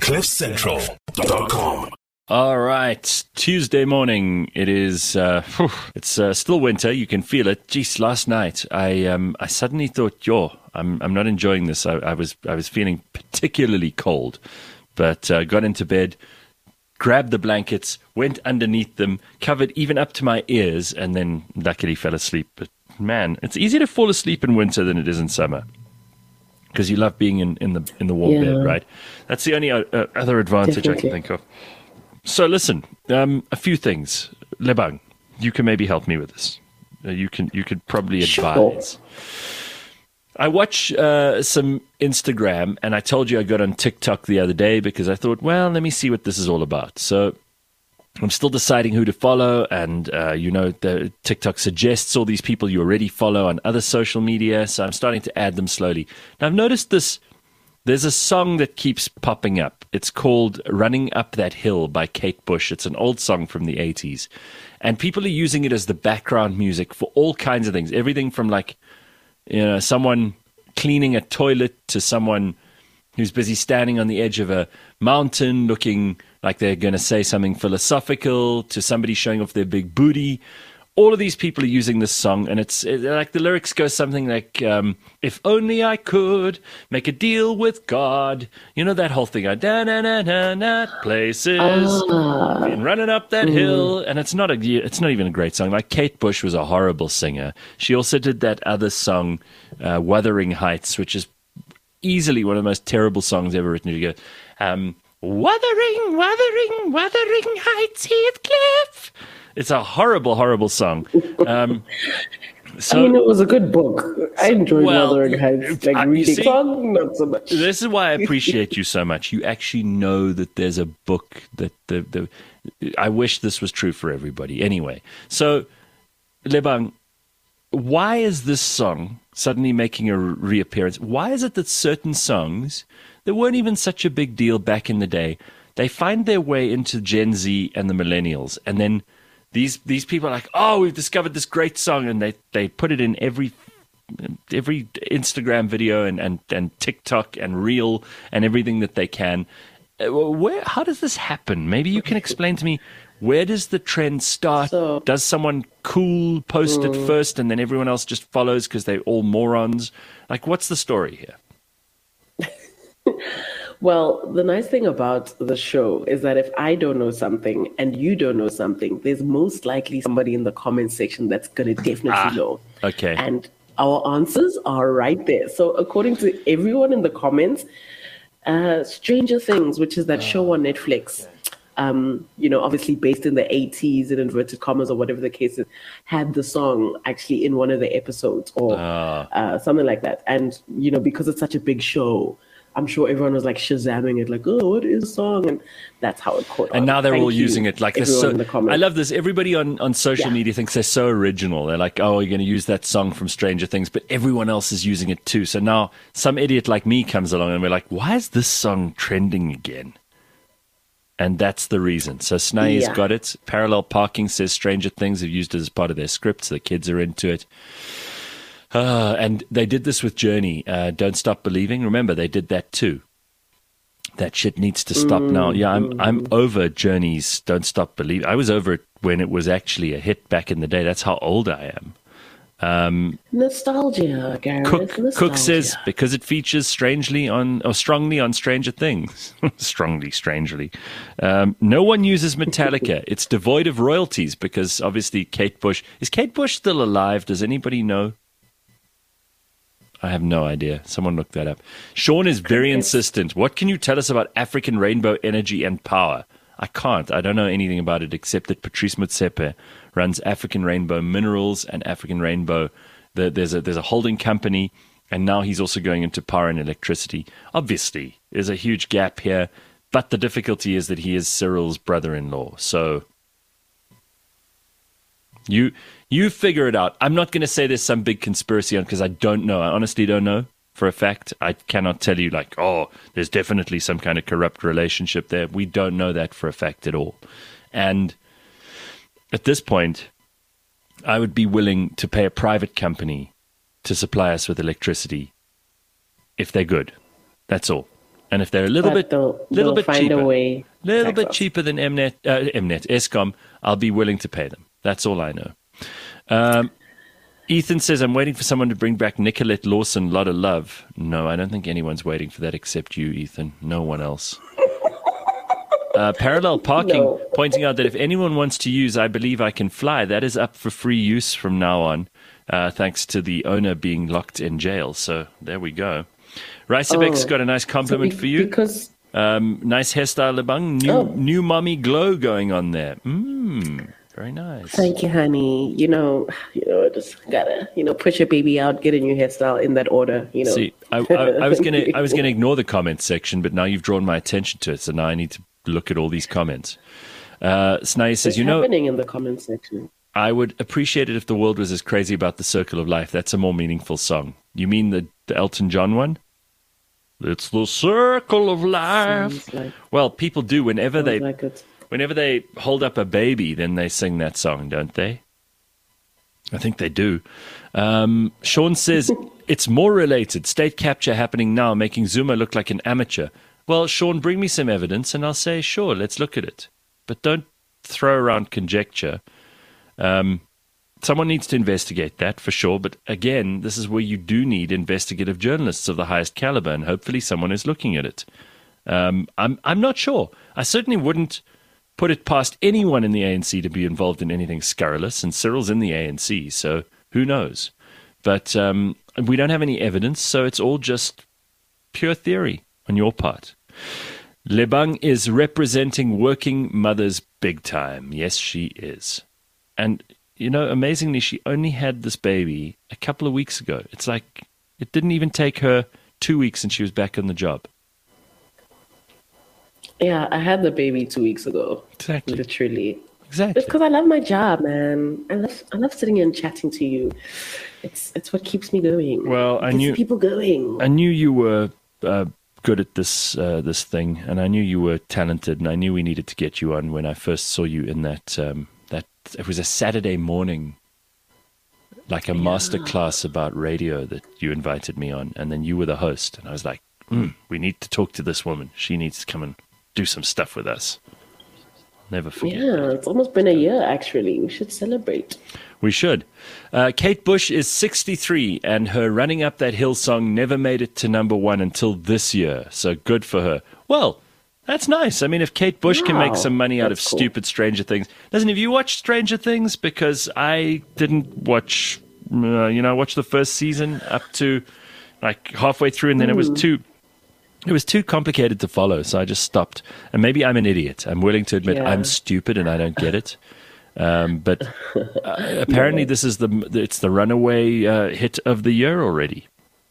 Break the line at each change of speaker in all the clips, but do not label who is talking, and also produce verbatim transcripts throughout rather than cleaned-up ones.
cliff central dot com.
All right, Tuesday morning. It is. Uh, whew, it's uh, still winter. You can feel it. Geez, last night I um I suddenly thought, yo, I'm I'm not enjoying this. I, I was I was feeling particularly cold, but uh, got into bed, grabbed the blankets, went underneath them, covered even up to my ears, and then luckily fell asleep. But man, it's easier to fall asleep in winter than it is in summer, because you love being in, in the in the warm
Yeah.
bed, right? That's the only uh, other advantage I
Definitely.
can think of. So listen, um, a few things. Lebang, you can maybe help me with this. Uh, you can you could probably advise.
Sure.
I watch uh, some Instagram, and I told you I got on TikTok the other day because I thought, well, let me see what this is all about. So I'm still deciding who to follow, and uh, you know, the TikTok suggests all these people you already follow on other social media, so I'm starting to add them slowly. Now I've noticed this. There's a song that keeps popping up. It's called Running Up That Hill by Kate Bush. It's an old song from the eighties. And people are using it as the background music for all kinds of things. Everything from like, you know, someone cleaning a toilet to someone who's busy standing on the edge of a mountain looking like they're going to say something philosophical, to somebody showing off their big booty. All of these people are using this song, and it's it, like the lyrics go something like, um, if only I could make a deal with God. You know that whole thing, da na na na na places,
Ah.
and running up that hill. And it's not a, it's not even a great song. Like Kate Bush was a horrible singer. She also did that other song, uh, Wuthering Heights, which is easily one of the most terrible songs ever written. You go, um, Wuthering, Wuthering, Wuthering Heights, Heathcliff. It's a horrible, horrible song. Um, so,
I mean, it was a good book. I enjoyed
Well,
Wuthering Heights. Like
I- you
reading
see-
song, not so much.
this is why I appreciate you so much. You actually know that there's a book that the, the I wish this was true for everybody. Anyway, so Lebang, why is this song suddenly making a reappearance? Why is it that certain songs that weren't even such a big deal back in the day, they find their way into Gen Z and the millennials, and then these these people are like, oh, we've discovered this great song, and they, they put it in every every Instagram video and, and, and TikTok and Reel and everything that they can. Uh, Where how does this happen? Maybe you can explain to me, where does the trend start?
So-
does someone cool post it first and then everyone else just follows because they're all morons? Like, what's the story here?
Well, the nice thing about the show is that if I don't know something and you don't know something, there's most likely somebody in the comment section that's going to definitely
Ah,
know.
okay.
And our answers are right there. So according to everyone in the comments, uh, Stranger Things, which is that show on Netflix, um, you know, obviously based in the eighties, in inverted commas or whatever the case is, had the song actually in one of the episodes or
Ah.
uh, something like that. And, you know, because it's such a big show, I'm sure everyone was like shazamming it, like, oh, what is the song? And that's how it caught on.
And now they're
Thank
all
you,
using it like this.
everyone
So,
in the comments.
I love this. Everybody on, on social
Yeah.
media thinks they're so original. They're like, oh, you're going to use that song from Stranger Things, but everyone else is using it too. So now some idiot like me comes along and we're like, why is this song trending again? And that's the reason. So Snae's
Yeah.
got it. Parallel Parking says Stranger Things have used it as part of their script, so the kids are into it. Uh, and they did this with Journey, uh, Don't Stop Believing. Remember, they did that too. That shit needs to stop now. Yeah, I'm I'm over Journey's Don't Stop Believing. I was over it when it was actually a hit back in the day. That's how old I am.
Nostalgia, Gareth.
Cook
nostalgia.
Cook says because it features strangely on or strongly on Stranger Things. strongly, strangely. Um, no one uses Metallica. It's devoid of royalties because obviously Kate Bush is Kate Bush still alive? Does anybody know? I have no idea. Someone look that up. Sean is very insistent. What can you tell us about African rainbow energy and power? I can't. I don't know anything about it except that Patrice Motsepe runs African Rainbow Minerals and African Rainbow. The, there's a there's a holding company, and now he's also going into power and electricity. Obviously, there's a huge gap here, but the difficulty is that he is Cyril's brother-in-law. So you you figure it out. I'm not going to say there's some big conspiracy on because I don't know. I honestly don't know. For a fact, I cannot tell you like, oh, there's definitely some kind of corrupt relationship there. We don't know that for a fact at all. And at this point, I would be willing to pay a private company to supply us with electricity if they're good. That's all. And if they're a little
But
bit,
they'll,
little
they'll
bit
find
cheaper,
a way.
little
tax
bit
us.
cheaper than Mnet, uh, Mnet, Eskom, I'll be willing to pay them. That's all I know. Um, Ethan says, I'm waiting for someone to bring back Nicolette Lawson, Lot of Love. No, I don't think anyone's waiting for that except you, Ethan. No one else. Uh, parallel parking,
No.
pointing out that if anyone wants to use I Believe I Can Fly, that is up for free use from now on, uh, thanks to the owner being locked in jail. So there we go. Ricebek's
Oh.
got a nice compliment
So be-
for you.
Because
Um, nice hairstyle, Lebang. New,
Oh.
new mommy glow going on there. Mmm, very nice.
thank you, honey. You know, you know, just gotta, you know, push your baby out, get a new hairstyle in that order. You know.
See, I, I, I was gonna, I was gonna ignore the comments section, but now you've drawn my attention to it, so now I need to look at all these comments. Uh, Snai says,
It's
you know,
happening in the comment section.
I would appreciate it if the world was as crazy about the circle of life. That's a more meaningful song. You mean the, the Elton John one? It's the circle of life.
Sounds like,
Well, people do whenever
sounds
they
like it.
whenever they hold up a baby, then they sing that song, don't they? I think they do. Um, Sean says it's more related. State capture happening now, making Zuma look like an amateur. Well, Sean, bring me some evidence, and I'll say, sure, let's look at it. But don't throw around conjecture. Um, someone needs to investigate that for sure. But again, this is where you do need investigative journalists of the highest caliber, and hopefully someone is looking at it. Um, I'm I'm not sure. I certainly wouldn't put it past anyone in the A N C to be involved in anything scurrilous, and Cyril's in the A N C, so who knows? But um, we don't have any evidence, so it's all just pure theory on your part. Lebang is representing working mothers big time. Yes, she is. And, you know, amazingly, she only had this baby a couple of weeks ago. It's like it didn't even take her two weeks and she was back on the job.
Yeah, I had the baby two weeks ago.
Exactly.
Literally.
Exactly.
It's because I love my job, man. I love I love sitting here and chatting to you. It's it's what keeps me going.
Well,
It
I
gets
knew-
people going.
I knew you were uh, good at this uh, this thing, and I knew you were talented, and I knew we needed to get you on when I first saw you in that um, that it was a Saturday morning, like a master class about radio that you invited me on, and then you were the host, and I was like, mm, we need to talk to this woman. She needs to come and do some stuff with us. Never forget.
Yeah, it's almost been a year actually. We should celebrate.
We should. Uh, Kate Bush is sixty-three, and her Running Up That Hill song never made it to number one until this year. So good for her. Well, that's nice. I mean, if Kate Bush can make
Wow,
some money out of
that's cool.
stupid Stranger Things. Doesn't have you watched Stranger Things? Because I didn't watch, uh, you know, I watched the first season up to like halfway through, and then it was too... It was too complicated to follow, so I just stopped. And maybe I'm an idiot. I'm willing to admit
Yeah.
I'm stupid and I don't get it. Um, but uh, apparently, this is the it's the runaway uh, hit of the year already.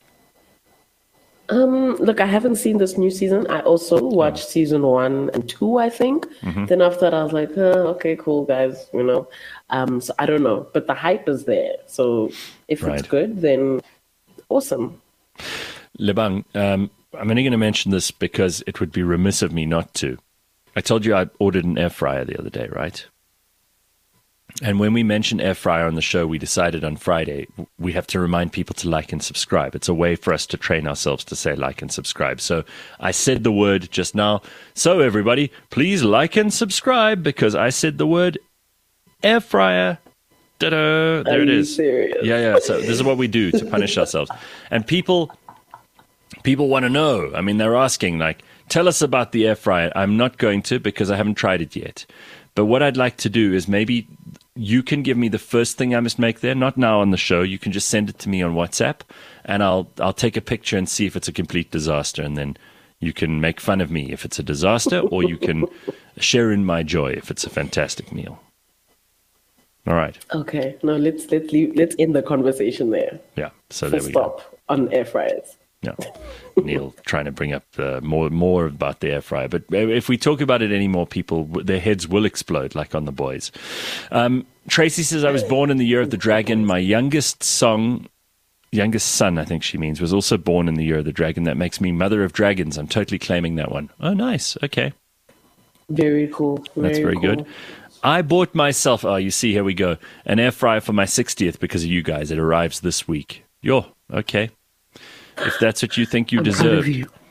Um, look, I haven't seen this new season. I also watched season one and two, I think.
Mm-hmm.
Then after that, I was like, oh, okay, cool, guys. You know, um, so I don't know, but the hype is there. So if
Right.
it's good, then awesome.
Lebang, um, I'm only going to mention this because it would be remiss of me not to. I told you I ordered an air fryer the other day, right? And when we mention air fryer on the show, we decided on Friday we have to remind people to like and subscribe. It's a way for us to train ourselves to say like and subscribe. So I said the word just now. So everybody, please like and subscribe because I said the word air fryer. Ta-da! There
Are
it
you
is.
serious?
Yeah, yeah. So this is what we do to punish ourselves. And people... People want to know. I mean, they're asking, like, tell us about the air fryer. I'm not going to because I haven't tried it yet. But what I'd like to do is maybe you can give me the first thing I must make there, not now on the show. You can just send it to me on WhatsApp, and I'll I'll take a picture and see if it's a complete disaster. And then you can make fun of me if it's a disaster, or you can share in my joy if it's a fantastic meal. All right.
Okay, no, let's let's leave, let's end the conversation there.
Yeah. So
Full
there we go.
stop on air fryers.
No, Neil trying to bring up uh, more more about the air fryer. But if we talk about it anymore, people, their heads will explode, like on The Boys. Um, Tracy says, I was born in the year of the dragon. My youngest song, youngest son, I think she means, was also born in the year of the dragon. That makes me mother of dragons. I'm totally claiming that one. Oh, nice. Okay.
Very cool. Very
That's very
cool.
good. I bought myself, oh, you see, here we go, an air fryer for my sixtieth because of you guys. It arrives this week. Yo, okay. If that's what you think you
I'm proud
deserve.
of you.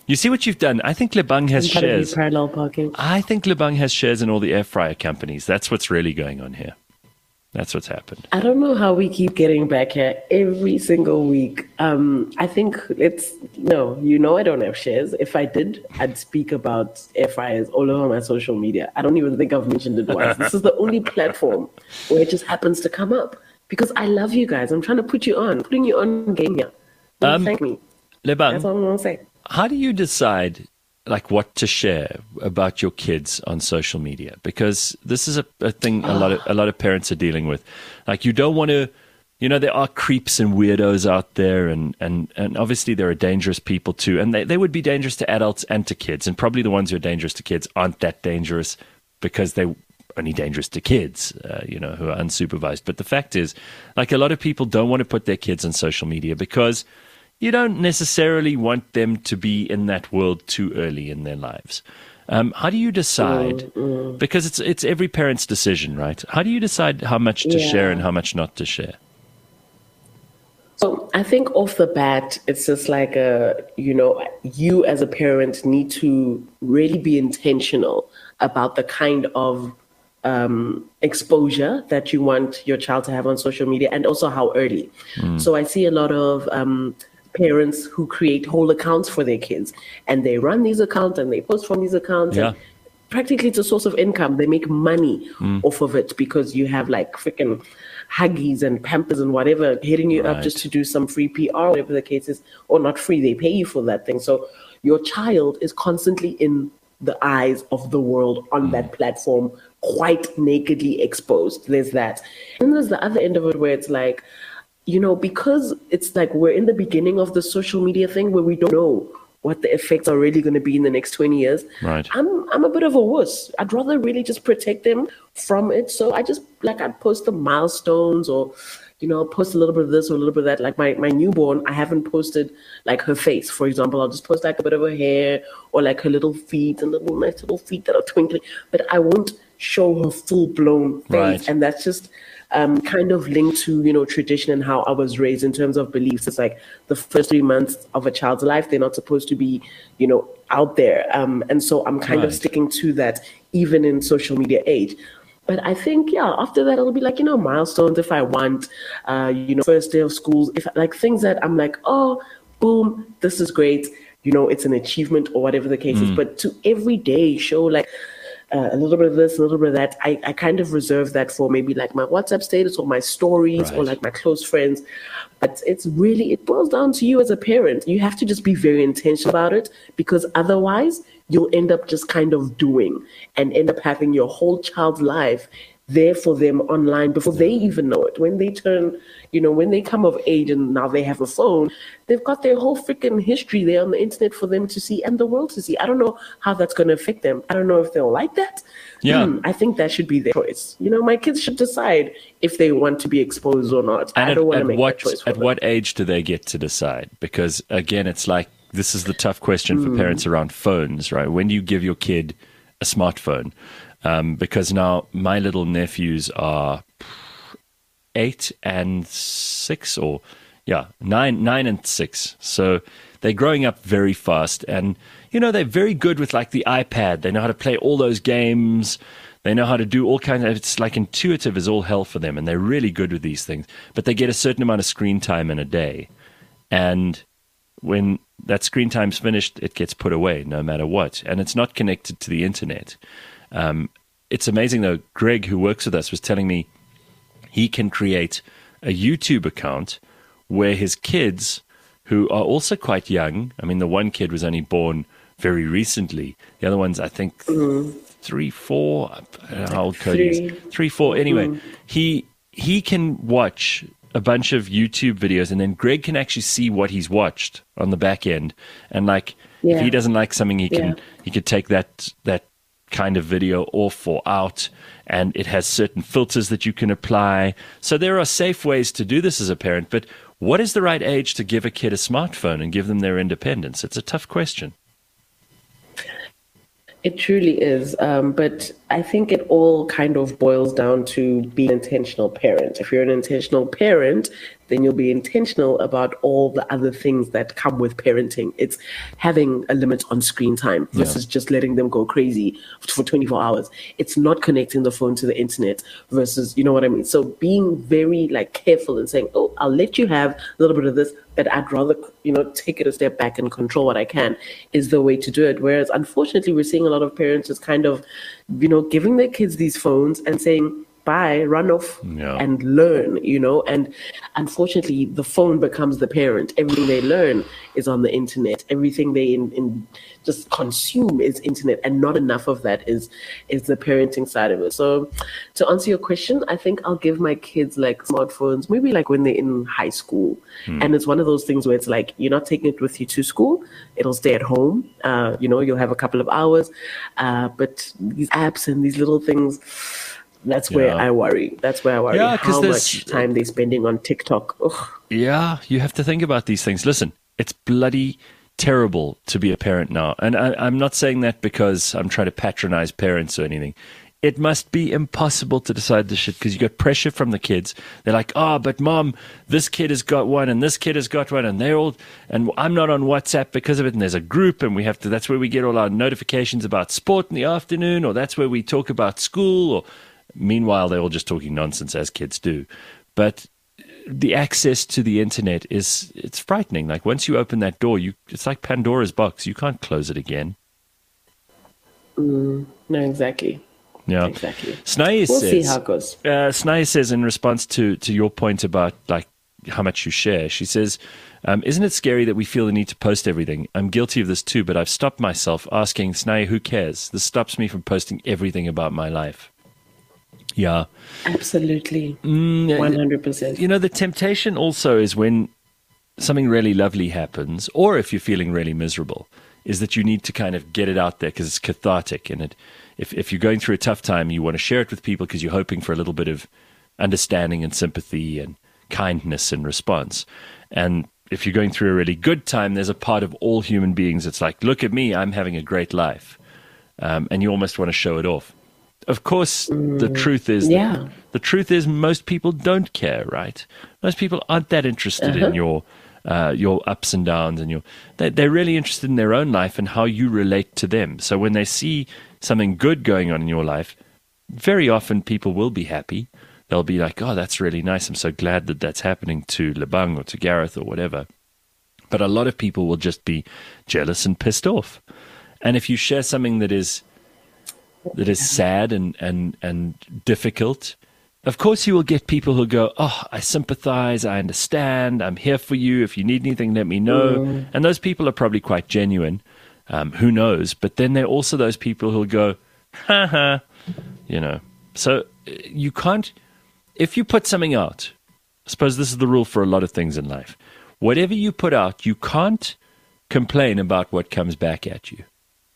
You see what you've done? I think Lebang has
Part of
shares.
these parallel parking.
I think Lebang has shares in all the air fryer companies. That's what's really going on here. That's what's happened.
I don't know how we keep getting back here every single week. Um, I think it's no, you know, I don't have shares. If I did, I'd speak about air fryers all over my social media. I don't even think I've mentioned it once. This is the only platform where it just happens to come up because I love you guys. I'm trying to put you on, putting you on game here. Don't
Um,
thank me.
Lebang,
That's all I'm gonna say.
how do you decide like what to share about your kids on social media? Because this is a, a thing a lot of a lot of parents are dealing with. Like you don't want to, you know, there are creeps and weirdos out there, and and and obviously there are dangerous people too, and they, they would be dangerous to adults and to kids, and probably the ones who are dangerous to kids aren't that dangerous because they're only dangerous to kids, uh, you know, who are unsupervised. But the fact is, like a lot of people don't want to put their kids on social media because you don't necessarily want them to be in that world too early in their lives. Um, how do you decide?
Mm, mm.
Because it's it's every parent's decision, right? How do you decide how much to
Yeah.
share and how much not to share?
So I think off the bat, it's just like a, you know, you as a parent need to really be intentional about the kind of um, exposure that you want your child to have on social media and also how early.
Mm.
So I see a lot of um, parents who create whole accounts for their kids and they run these accounts and they post from these accounts.
Yeah.
And practically it's a source of income. They make money
Mm.
off of it because you have like freaking Huggies and Pampers and whatever hitting you up
Right.
just to do some free P R, whatever the case is, or not free, they pay you for that thing. So your child is constantly in the eyes of the world on that platform, quite nakedly exposed. There's that. And there's the other end of it where it's like, you know, because it's like we're in the beginning of the social media thing where we don't know what the effects are really going to be in the next twenty years.
Right.
I'm I'm a bit of a wuss. I'd rather really just protect them from it. So I just like I'd post the milestones or, you know, post a little bit of this or a little bit of that. Like my, my newborn, I haven't posted like her face, for example. I'll just post like a bit of her hair or like her little feet and little nice little feet that are twinkling. But I won't show her full blown face.
Right.
And that's just um, kind of linked to, you know, tradition and how I was raised in terms of beliefs. It's like the first three months of a child's life, they're not supposed to be, you know, out there. Um, and so I'm kind
Right.
of sticking to that even in social media age. But I think, yeah, after that, it'll be like, you know, milestones if I want, uh, you know, first day of schools, if like things that I'm like, oh, boom, this is great. You know, it's an achievement or whatever the case is. But to every day show like uh, a little bit of this, a little bit of that, I, I kind of reserve that for maybe like my WhatsApp status or my stories or
Right.
like my close friends. But it's really, it boils down to you as a parent. You have to just be very intentional about it because otherwise you'll end up just kind of doing and end up having your whole child's life there for them online before they even know it. When they turn, you know, when they come of age and now they have a phone, they've got their whole freaking history there on the internet for them to see and the world to see. I don't know how that's going to affect them. I don't know if they'll like that.
Yeah.
Hmm, I think that should be their choice. You know, my kids should decide if they want to be exposed or not.
And
I
at,
don't want to
at
make
what
that choice for
at
them.
what age do they get to decide? Because again, it's like this is the tough question for parents around phones, right? When do you give your kid a smartphone? Um, because now my little nephews are eight and six, or yeah, nine, nine and six. So they're growing up very fast, and you know they're very good with like the iPad. They know how to play all those games. They know how to do all kinds of. It's like intuitive as all hell for them, and they're really good with these things. But they get a certain amount of screen time in a day, and when that screen time's finished, it gets put away no matter what, and it's not connected to the internet. Um, it's amazing though. Greg, who works with us, was telling me he can create a YouTube account where his kids, who are also quite young, I mean, the one kid was only born very recently. The other one's, I think,
Mm-hmm.
three, four. I don't know how old Cody
Three.
is. Three, four. Anyway,
Mm-hmm.
he he can watch a bunch of YouTube videos, and then Greg can actually see what he's watched on the back end. And like, if
Yeah.
he doesn't like something, he can
Yeah.
he could take that that kind of video off or out, and it has certain filters that you can apply. So there are safe ways to do this as a parent, but what is the right age to give a kid a smartphone and give them their independence? It's a tough question.
It truly is. Um, but I think it all kind of boils down to being an intentional parent. If you're an intentional parent, then you'll be intentional about all the other things that come with parenting. It's having a limit on screen time versus yeah. just letting them go crazy for twenty-four hours. It's not connecting the phone to the internet versus, you know what I mean? So being very like careful and saying, oh, I'll let you have a little bit of this, but I'd rather, you know, take it a step back and control what I can is the way to do it. Whereas unfortunately, we're seeing a lot of parents just kind of, you know, giving their kids these phones and saying, bye, run off yeah. and learn, you know, and unfortunately the phone becomes the parent. Everything they learn is on the internet. Everything they in, in just consume is internet, and not enough of that is is the parenting side of it. So to answer your question, I think I'll give my kids like smartphones, maybe like when they're in high school. Hmm. And it's one of those things where it's like, you're not taking it with you to school. It'll stay at home. Uh, you know, you'll have a couple of hours. Uh, but these apps and these little things, That's yeah. where I worry. That's where I worry. Yeah, how much time they're spending on TikTok. Ugh.
Yeah, you have to think about these things. Listen, it's bloody terrible to be a parent now. And I, I'm not saying that because I'm trying to patronize parents or anything. It must be impossible to decide this shit because you got pressure from the kids. They're like, oh, but mom, this kid has got one and this kid has got one and they're all, and I'm not on WhatsApp because of it. And there's a group and we have to, that's where we get all our notifications about sport in the afternoon, or that's where we talk about school, or meanwhile, they're all just talking nonsense as kids do. But the access to the internet is, it's frightening. Like once you open that door, you it's like Pandora's box. You can't close it again.
Mm, no, exactly.
Yeah,
exactly.
Snae
we'll
says,
see how it goes.
Uh, Snae says in response to, to your point about like how much you share, she says, um, isn't it scary that we feel the need to post everything? I'm guilty of this too, but I've stopped myself asking, Snae, who cares? This stops me from posting everything about my life. Yeah.
Absolutely. Mm, one hundred percent.
You know, the temptation also is when something really lovely happens, or if you're feeling really miserable, is that you need to kind of get it out there because it's cathartic. And it, if, if you're going through a tough time, you want to share it with people because you're hoping for a little bit of understanding and sympathy and kindness in response. And if you're going through a really good time, there's a part of all human beings that's like, look at me, I'm having a great life. Um, and you almost want to show it off. Of course, mm, the truth is,
yeah.
that, the truth is, most people don't care, right? Most people aren't that interested uh-huh. in your uh, your ups and downs, and your they, they're really interested in their own life and how you relate to them. So when they see something good going on in your life, very often people will be happy. They'll be like, "Oh, that's really nice. I'm so glad that that's happening to Lebang or to Gareth or whatever." But a lot of people will just be jealous and pissed off. And if you share something that is that is sad and, and, and difficult, of course you will get people who go, oh, I sympathize, I understand, I'm here for you. If you need anything, let me know. Mm. And those people are probably quite genuine. Um, who knows? But then there are also those people who'll go, ha ha, you know. So you can't, if you put something out, I suppose this is the rule for a lot of things in life. Whatever you put out, you can't complain about what comes back at you.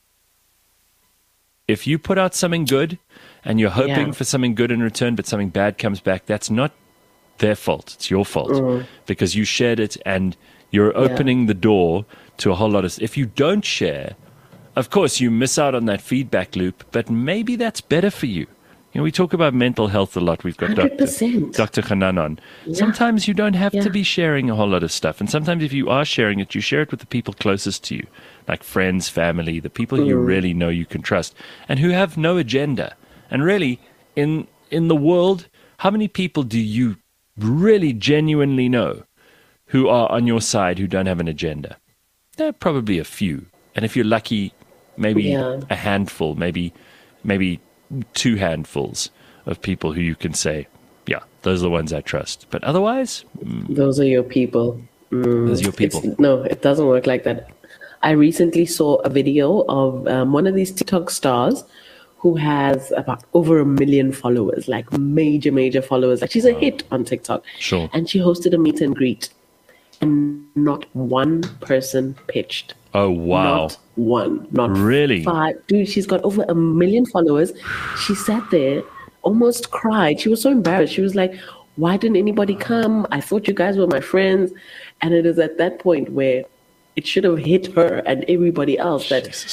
If you put out something good and you're hoping yeah. for something good in return, but something bad comes back, that's not their fault. It's your fault mm. because you shared it and you're opening yeah. the door to a whole lot of... If you don't share, of course, you miss out on that feedback loop, but maybe that's better for you. You know, we talk about mental health a lot. We've got Doctor Doctor Hanan on. Yeah. Sometimes you don't have yeah. to be sharing a whole lot of stuff. And sometimes if you are sharing it, you share it with the people closest to you, like friends, family, the people mm. you really know you can trust, and who have no agenda. And really, in in the world, how many people do you really genuinely know who are on your side who don't have an agenda? There are probably a few. And if you're lucky, maybe yeah. a handful, maybe maybe two handfuls of people who you can say, yeah, those are the ones I trust. But otherwise...
Mm, those are your people. Mm,
those are your people.
No, it doesn't work like that. I recently saw a video of um, one of these TikTok stars who has about over a million followers, like major, major followers. Like she's a wow. hit on TikTok.
Sure.
And she hosted a meet and greet. And not one person pitched.
Oh, wow.
Not one. Not
really?
Five. Dude, she's got over a million followers. She sat there, almost cried. She was so embarrassed. She was like, why didn't anybody come? I thought you guys were my friends. And it is at that point where it should have hit her and everybody else that Jesus.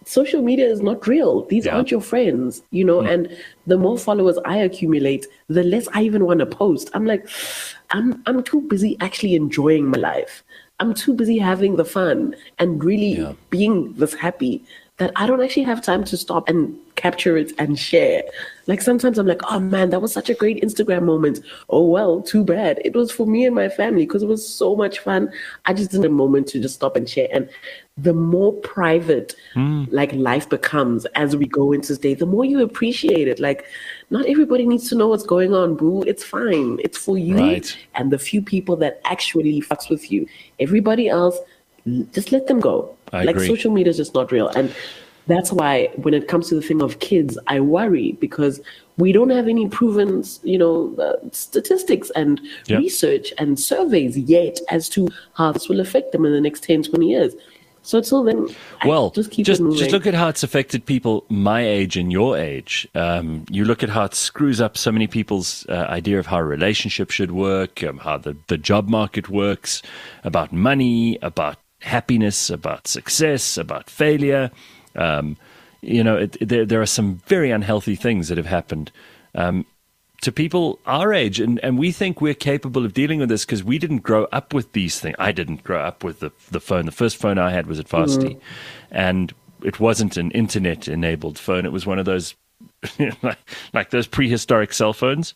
social media is not real. These
Yeah.
aren't your friends, you know,
Mm.
and the more followers I accumulate, the less I even want to post. I'm like, I'm I'm too busy actually enjoying my life. I'm too busy having the fun and really
Yeah.
being this happy that I don't actually have time to stop and capture it and share. Like sometimes I'm like, oh man, that was such a great Instagram moment. Oh well, too bad. It was for me and my family because it was so much fun. I just didn't have a moment to just stop and share. And the more private like life becomes as we go into this day, the more you appreciate it. Like not everybody needs to know what's going on, boo. It's fine. It's for you
Right.
and the few people that actually fucks with you. Everybody else, l- just let them go.
I
like
agree.
social media is just not real. And that's why when it comes to the thing of kids, I worry because we don't have any proven, you know, uh, statistics and
Yep.
research and surveys yet as to how this will affect them in the next ten, twenty years. So until then, I
Well,
just keep
just
it moving.
just look at how it's affected people my age and your age. Um, you look at how it screws up so many people's uh, idea of how a relationship should work, um, how the, the job market works, about money, about happiness, about success, about failure. Um, you know, it, there there are some very unhealthy things that have happened. Um, to people our age, and, and we think we're capable of dealing with this because we didn't grow up with these things. I didn't grow up with the the phone. The first phone I had was at Varsity, and it wasn't an internet-enabled phone. It was one of those, like, like those prehistoric cell phones.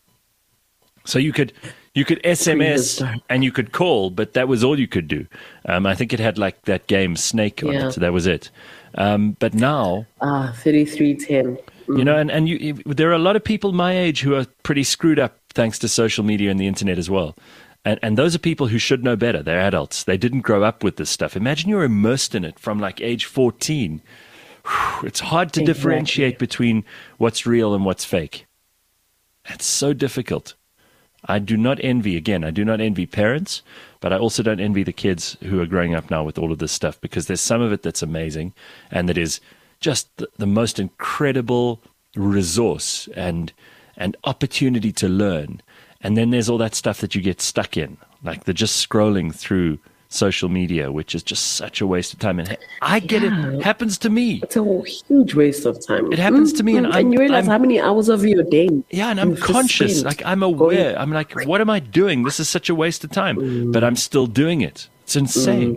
So you could you could S M S
Prehistoric.
and you could call, but that was all you could do. Um, I think it had like that game Snake on
Yeah.
it. So that was it. Um, but now,
Ah, thirty-three ten.
you know, and, and you, you- there are a lot of people my age who are pretty screwed up thanks to social media and the internet as well. And, and those are people who should know better. They're adults. They didn't grow up with this stuff. Imagine you're immersed in it from like age fourteen. Whew, it's hard to
Exactly.
differentiate between what's real and what's fake. It's so difficult. I do not envy, again, I do not envy parents, but I also don't envy the kids who are growing up now with all of this stuff because there's some of it that's amazing and that is just the, the most incredible resource and and opportunity to learn. And then there's all that stuff that you get stuck in, like the just scrolling through social media, which is just such a waste of time. And I get
Yeah.
it happens to me.
It's a huge waste of time.
It happens to me, and
Mm,
I'm-
you realize
I'm-
how many hours of your day.
Yeah, and I'm
you've just
conscious.
spent
Like I'm
going-
aware. I'm like, what am I doing? This is such a waste of time. But I'm still doing it. It's insane.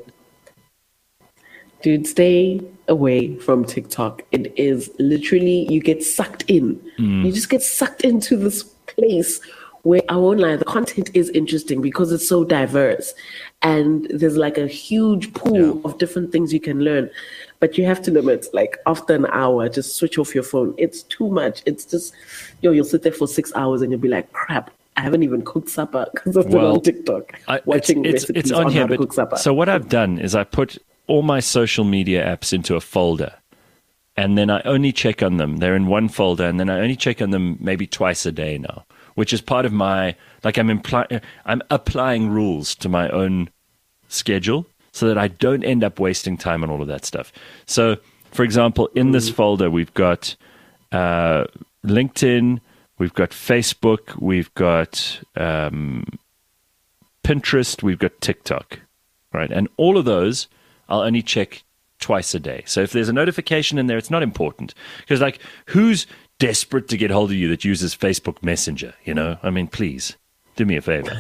Dude, stay away from TikTok. It is literally, you get sucked in. You just get sucked into this place where I won't lie, the content is interesting because it's so diverse. And there's like a huge pool
Yeah.
of different things you can learn. But you have to limit, like after an hour, just switch off your phone. It's too much. It's just, yo, you'll sit there for six hours and you'll be like, crap, I haven't even cooked supper because I've been
Well,
on TikTok
I- it's,
watching
it's,
recipes
it's on
on
here,
how to
but
cook supper.
so what I've done is I put all my social media apps into a folder, and then I only check on them. They're in one folder, and then I only check on them maybe twice a day now, which is part of my like I'm implying I'm applying rules to my own schedule so that I don't end up wasting time on all of that stuff. So, for example, in this folder we've got uh, LinkedIn, we've got Facebook, we've got um, Pinterest, we've got TikTok, right? And all of those I'll only check twice a day. So if there's a notification in there, it's not important. Because, like, who's desperate to get hold of you that uses Facebook Messenger? You know, I mean, please do me a favor.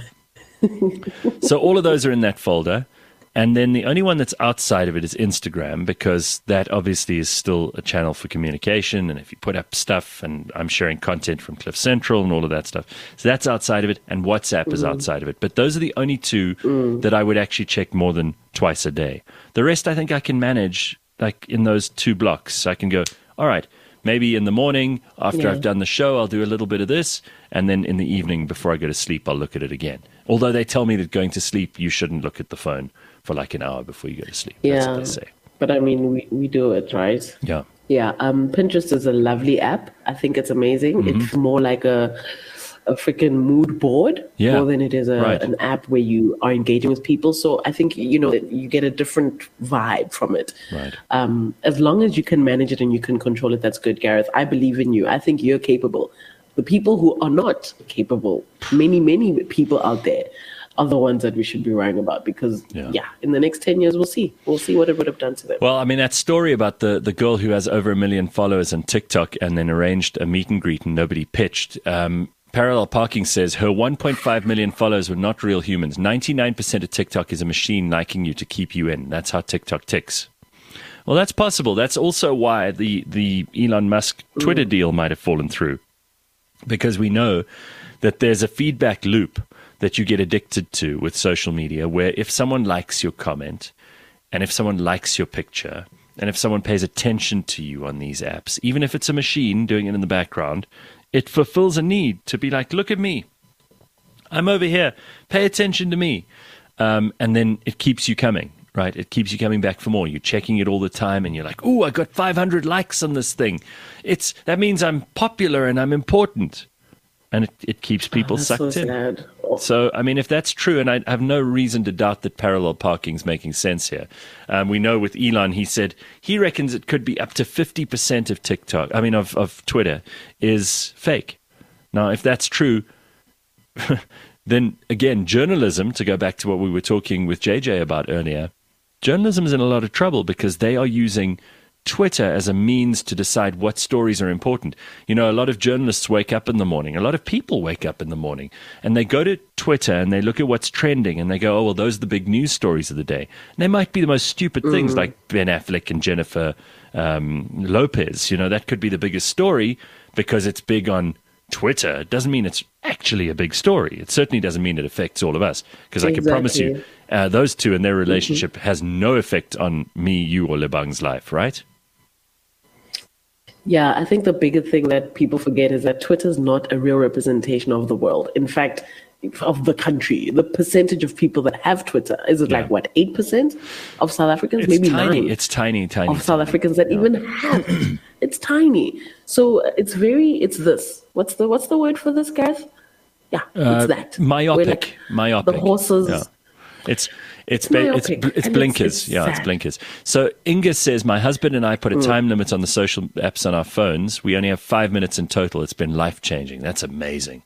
So all of those are in that folder. And then the only one that's outside of it is Instagram, because that obviously is still a channel for communication. And if you put up stuff, and I'm sharing content from Cliff Central and all of that stuff. So that's outside of it. And WhatsApp is outside of it. But those are the only two that I would actually check more than twice a day. The rest I think I can manage like in those two blocks. I can go, all right, maybe in the morning after
Yeah.
I've done the show, I'll do a little bit of this. And then in the evening before I go to sleep, I'll look at it again. Although they tell me that going to sleep, you shouldn't look at the phone for like an hour before you go to sleep. That's what
Yeah.
they say.
But I mean, we, we do it, right?
Yeah.
Yeah. Um, Pinterest is a lovely app. I think it's amazing.
Mm-hmm.
It's more like a a freaking mood board
Yeah.
more than it is a,
Right.
an app where you are engaging with people. So I think, you know, you get a different vibe from it.
Right.
Um, as long as you can manage it and you can control it, that's good, Gareth. I believe in you. I think you're capable. The people who are not capable, many, many people out there, are the ones that we should be worrying about because,
Yeah.
yeah, in the next ten years, we'll see. We'll see what it would have done to them.
Well, I mean, that story about the, the girl who has over a million followers on TikTok and then arranged a meet and greet and nobody pitched. Um, Parallel Parking says her one point five million followers were not real humans. ninety-nine percent of TikTok is a machine liking you to keep you in. That's how TikTok ticks. Well, that's possible. That's also why the, the Elon Musk Twitter mm. deal might have fallen through, because we know that there's a feedback loop that you get addicted to with social media, where if someone likes your comment and if someone likes your picture and if someone pays attention to you on these apps, even if it's a machine doing it in the background, it fulfills a need to be like, look at me. I'm over here. Pay attention to me. Um, and then it keeps you coming, right? It keeps you coming back for more. You're checking it all the time and you're like, oh, I got five hundred likes on this thing. It's that means I'm popular and I'm important. And it, it keeps people
oh, that's
sucked
so
in.
Sad. Oh.
So, I mean, if that's true, and I have no reason to doubt that parallel parking's making sense here. Um, we know with Elon, he said he reckons it could be up to fifty percent of TikTok, I mean, of, of Twitter, is fake. Now, if that's true, then again, journalism, to go back to what we were talking with J J about earlier, journalism is in a lot of trouble because they are using Twitter as a means to decide what stories are important. You know, a lot of journalists wake up in the morning, a lot of people wake up in the morning, and they go to Twitter and they look at what's trending and they go, oh, well, those are the big news stories of the day. And they might be the most stupid mm. things like Ben Affleck and Jennifer um, Lopez. You know, that could be the biggest story because it's big on Twitter. It doesn't mean it's actually a big story. It certainly doesn't mean it affects all of us, because exactly. I can promise you uh, those two and their relationship mm-hmm. has no effect on me, you, or Lebang's life, right?
Yeah, I think the bigger thing that people forget is that Twitter is not a real representation of the world. In fact, of the country. The percentage of people that have Twitter, is it yeah. like, what, eight percent of South Africans?
It's
Maybe
tiny.
nine.
It's tiny, tiny.
Of South
tiny.
Africans that yeah. even have it. It's tiny. So it's very, it's this. What's the what's the word for this, Gareth? Yeah,
uh,
it's that.
Myopic.
Like
myopic.
The horses.
Yeah. It's it's
it's
ba- it's, it's blinkers.
It's, it's
yeah,
sad.
it's blinkers. So Inga says, my husband and I put a time mm. limit on the social apps on our phones. We only have five minutes in total. It's been life changing. That's amazing.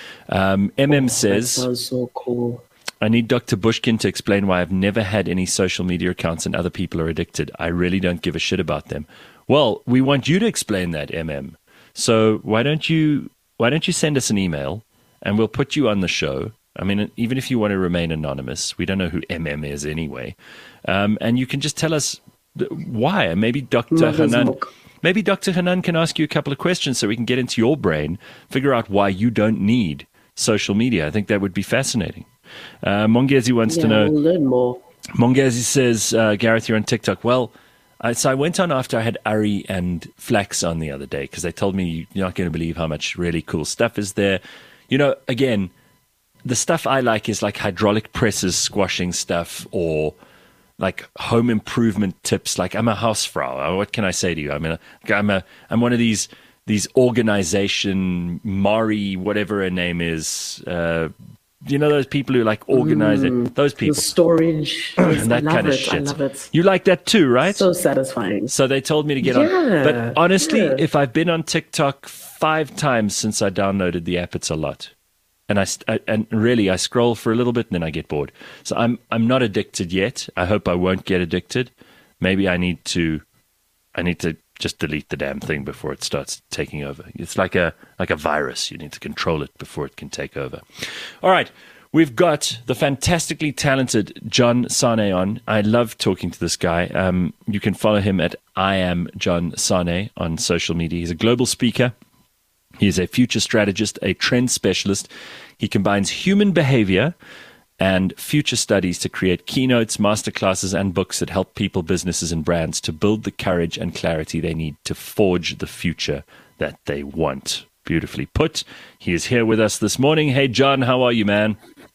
Um, M M
oh,
says,
that sounds so cool.
I need Doctor Bushkin to explain why I've never had any social media accounts and other people are addicted. I really don't give a shit about them. Well, we want you to explain that, M M. So why don't you why don't you send us an email and we'll put you on the show. I mean, even if you want to remain anonymous, we don't know who M M is anyway. Um, and you can just tell us why. And maybe Doctor Hanan, maybe Doctor Hanan can ask you a couple of questions so we can get into your brain, figure out why you don't need social media. I think that would be fascinating. Uh, Mongezi wants
yeah,
to know.
We'll learn more.
Mongezi says, uh, Gareth, you're on TikTok. Well, I, so I went on after I had Ari and Flax on the other day because they told me you're not going to believe how much really cool stuff is there. You know, again, the stuff I like is like hydraulic presses squashing stuff or like home improvement tips. Like I'm a housefrau. What can I say to you? I mean, I'm a I'm one of these these organization Mari, whatever her name is. Uh, you know those people who like organize mm, it. Those people,
the storage,
and that
I love
kind of
it.
shit.
I love it.
You like that too, right?
So satisfying.
So they told me to get
yeah,
on. But honestly,
yeah.
if I've been on TikTok five times since I downloaded the app, it's a lot. And I, I and really I scroll for a little bit and then I get bored. So I'm I'm not addicted yet. I hope I won't get addicted. Maybe I need to I need to just delete the damn thing before it starts taking over. It's like a like a virus. You need to control it before it can take over. All right. We've got the fantastically talented John Sane on. I love talking to this guy. Um, you can follow him at I am John Sane on social media. He's a global speaker. He is a future strategist, a trend specialist. He combines human behavior and future studies to create keynotes, masterclasses, and books that help people, businesses, and brands to build the courage and clarity they need to forge the future that they want. Beautifully put. He is here with us this morning. Hey, John, how are you, man?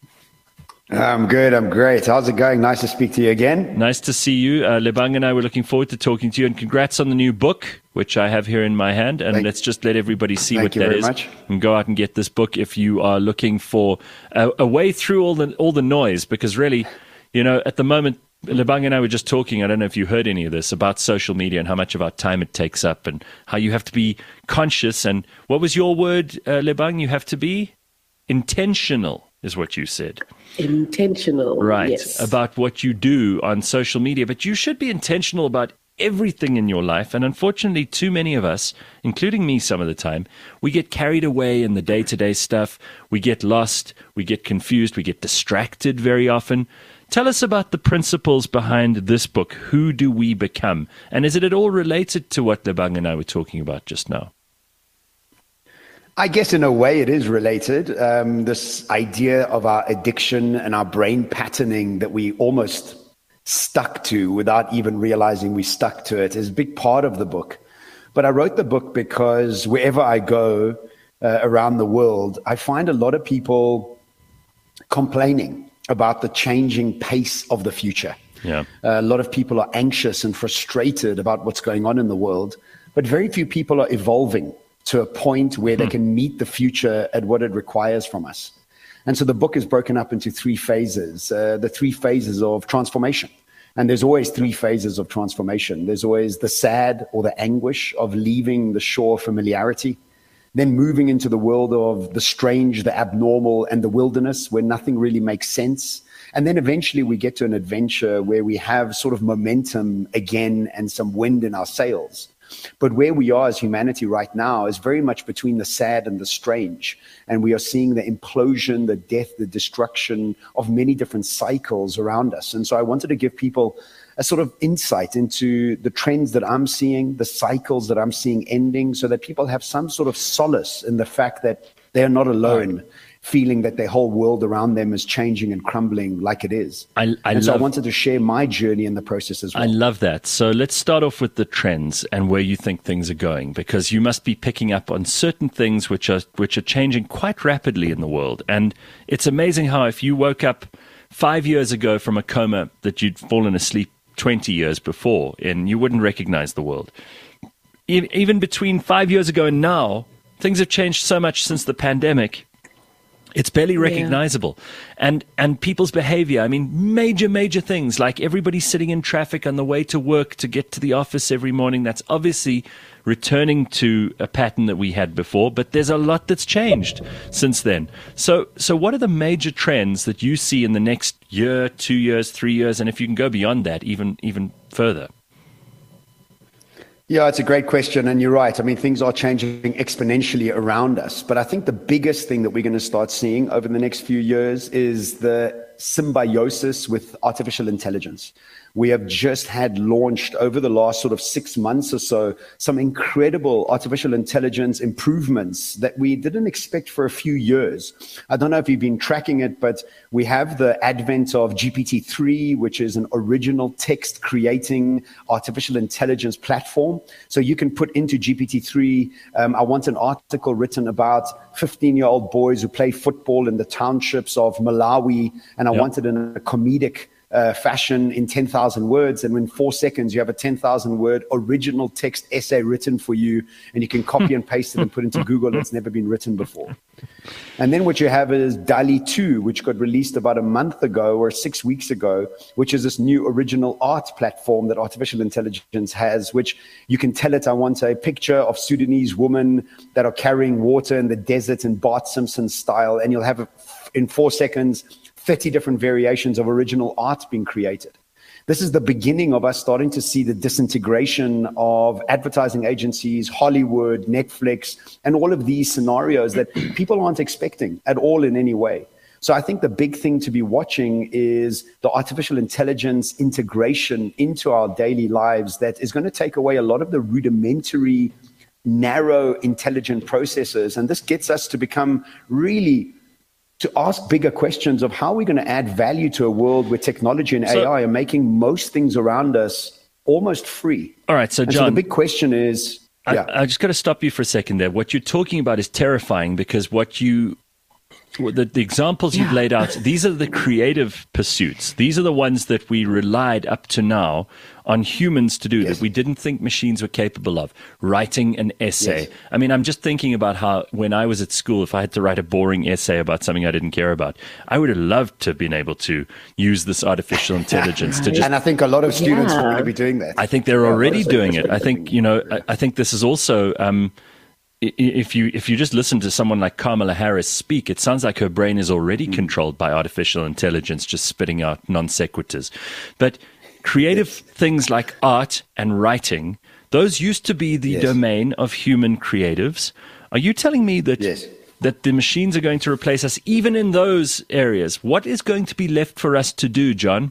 I'm good. I'm great. How's it going? Nice to speak to you again.
Nice to see you. Uh, Lebang and I were looking forward to talking to you, and congrats on the new book, which I have here in my hand. And
thank,
let's just let everybody see what
you
that
very
is.
Much.
And go out and get this book if you are looking for a, a way through all the all the noise. Because really, you know, at the moment, Lebang and I were just talking, I don't know if you heard any of this, about social media and how much of our time it takes up and how you have to be conscious. And what was your word, uh, Lebang? You have to be intentional. is what you said.
Intentional.
Right.
Yes.
About what you do on social media. But you should be intentional about everything in your life. And unfortunately, too many of us, including me some of the time, we get carried away in the day-to-day stuff. We get lost. We get confused. We get distracted very often. Tell us about the principles behind this book. Who do we become? And is it at all related to what Lebang and I were talking about just now?
I guess in a way it is related. Um, this idea of our addiction and our brain patterning that we almost stuck to without even realizing we stuck to it is a big part of the book. But I wrote the book because wherever I go uh, around the world, I find a lot of people complaining about the changing pace of the future.
Yeah.
Uh, a lot of people are anxious and frustrated about what's going on in the world, but very few people are evolving to a point where they can meet the future at what it requires from us. And so the book is broken up into three phases, uh, the three phases of transformation. And there's always three phases of transformation. There's always the sad or the anguish of leaving the shore of familiarity, then moving into the world of the strange, the abnormal, and the wilderness where nothing really makes sense. And then eventually we get to an adventure where we have sort of momentum again and some wind in our sails. But where we are as humanity right now is very much between the sad and the strange. And we are seeing the implosion, the death, the destruction of many different cycles around us. And so I wanted to give people a sort of insight into the trends that I'm seeing, the cycles that I'm seeing ending, so that people have some sort of solace in the fact that they are not alone, right, feeling that their whole world around them is changing and crumbling like it is.
I, I
and so
love,
I wanted to share my journey in the process as well.
I love that. So let's start off with the trends and where you think things are going, because you must be picking up on certain things which are which are changing quite rapidly in the world. And it's amazing how if you woke up five years ago from a coma that you'd fallen asleep twenty years before and you wouldn't recognize the world. Even between five years ago and now, things have changed so much since the pandemic. It's barely recognizable. Yeah. And and people's behavior, I mean, major, major things like everybody sitting in traffic on the way to work to get to the office every morning. That's obviously returning to a pattern that we had before, but there's a lot that's changed since then. So so what are the major trends that you see in the next year, two years, three years, and if you can go beyond that, even even further?
Yeah, it's a great question. And you're right. I mean, things are changing exponentially around us. But I think the biggest thing that we're going to start seeing over the next few years is the symbiosis with artificial intelligence. We have just had launched over the last sort of six months or so some incredible artificial intelligence improvements that we didn't expect for a few years. I don't know if you've been tracking it, but we have the advent of G P T three, which is an original text creating artificial intelligence platform. So you can put into G P T three, um, I want an article written about fifteen-year-old boys who play football in the townships of Malawi, and I yep. want it in a comedic Uh, fashion in ten thousand words, and in four seconds you have a ten thousand word original text essay written for you, and you can copy and paste it and put it into Google. It's never been written before. And then what you have is DALL-E two, which got released about a month ago or six weeks ago, which is this new original art platform that artificial intelligence has, which you can tell it, I want a picture of Sudanese women that are carrying water in the desert in Bart Simpson style, and you'll have a, in four seconds thirty different variations of original art being created. This is the beginning of us starting to see the disintegration of advertising agencies, Hollywood, Netflix, and all of these scenarios that people aren't expecting at all in any way. So I think the big thing to be watching is the artificial intelligence integration into our daily lives that is going to take away a lot of the rudimentary, narrow, intelligent processes. And this gets us to become really to ask bigger questions of how we're going to add value to a world where technology and so, A I are making most things around us almost free.
All right, so
and
John,
so the big question is, yeah.
I, I just got to stop you for a second there. What you're talking about is terrifying, because what you, the, the examples yeah. you've laid out, these are the creative pursuits. These are the ones that we relied up to now on humans to do, yes. that we didn't think machines were capable of. Writing an essay. Yes. I mean, I'm just thinking about how when I was at school, if I had to write a boring essay about something I didn't care about, I would have loved to have been able to use this artificial intelligence to just...
And I think a lot of students
yeah.
are already be doing that.
I think they're yeah, already doing it. I think, you know, I, I think this is also... Um, if you if you just listen to someone like Kamala Harris speak, it sounds like her brain is already mm. controlled by artificial intelligence, just spitting out non sequiturs. But creative yes. things like art and writing, those used to be the yes. domain of human creatives. Are you telling me that yes. that the machines are going to replace us even in those areas? What is going to be left for us to do, John?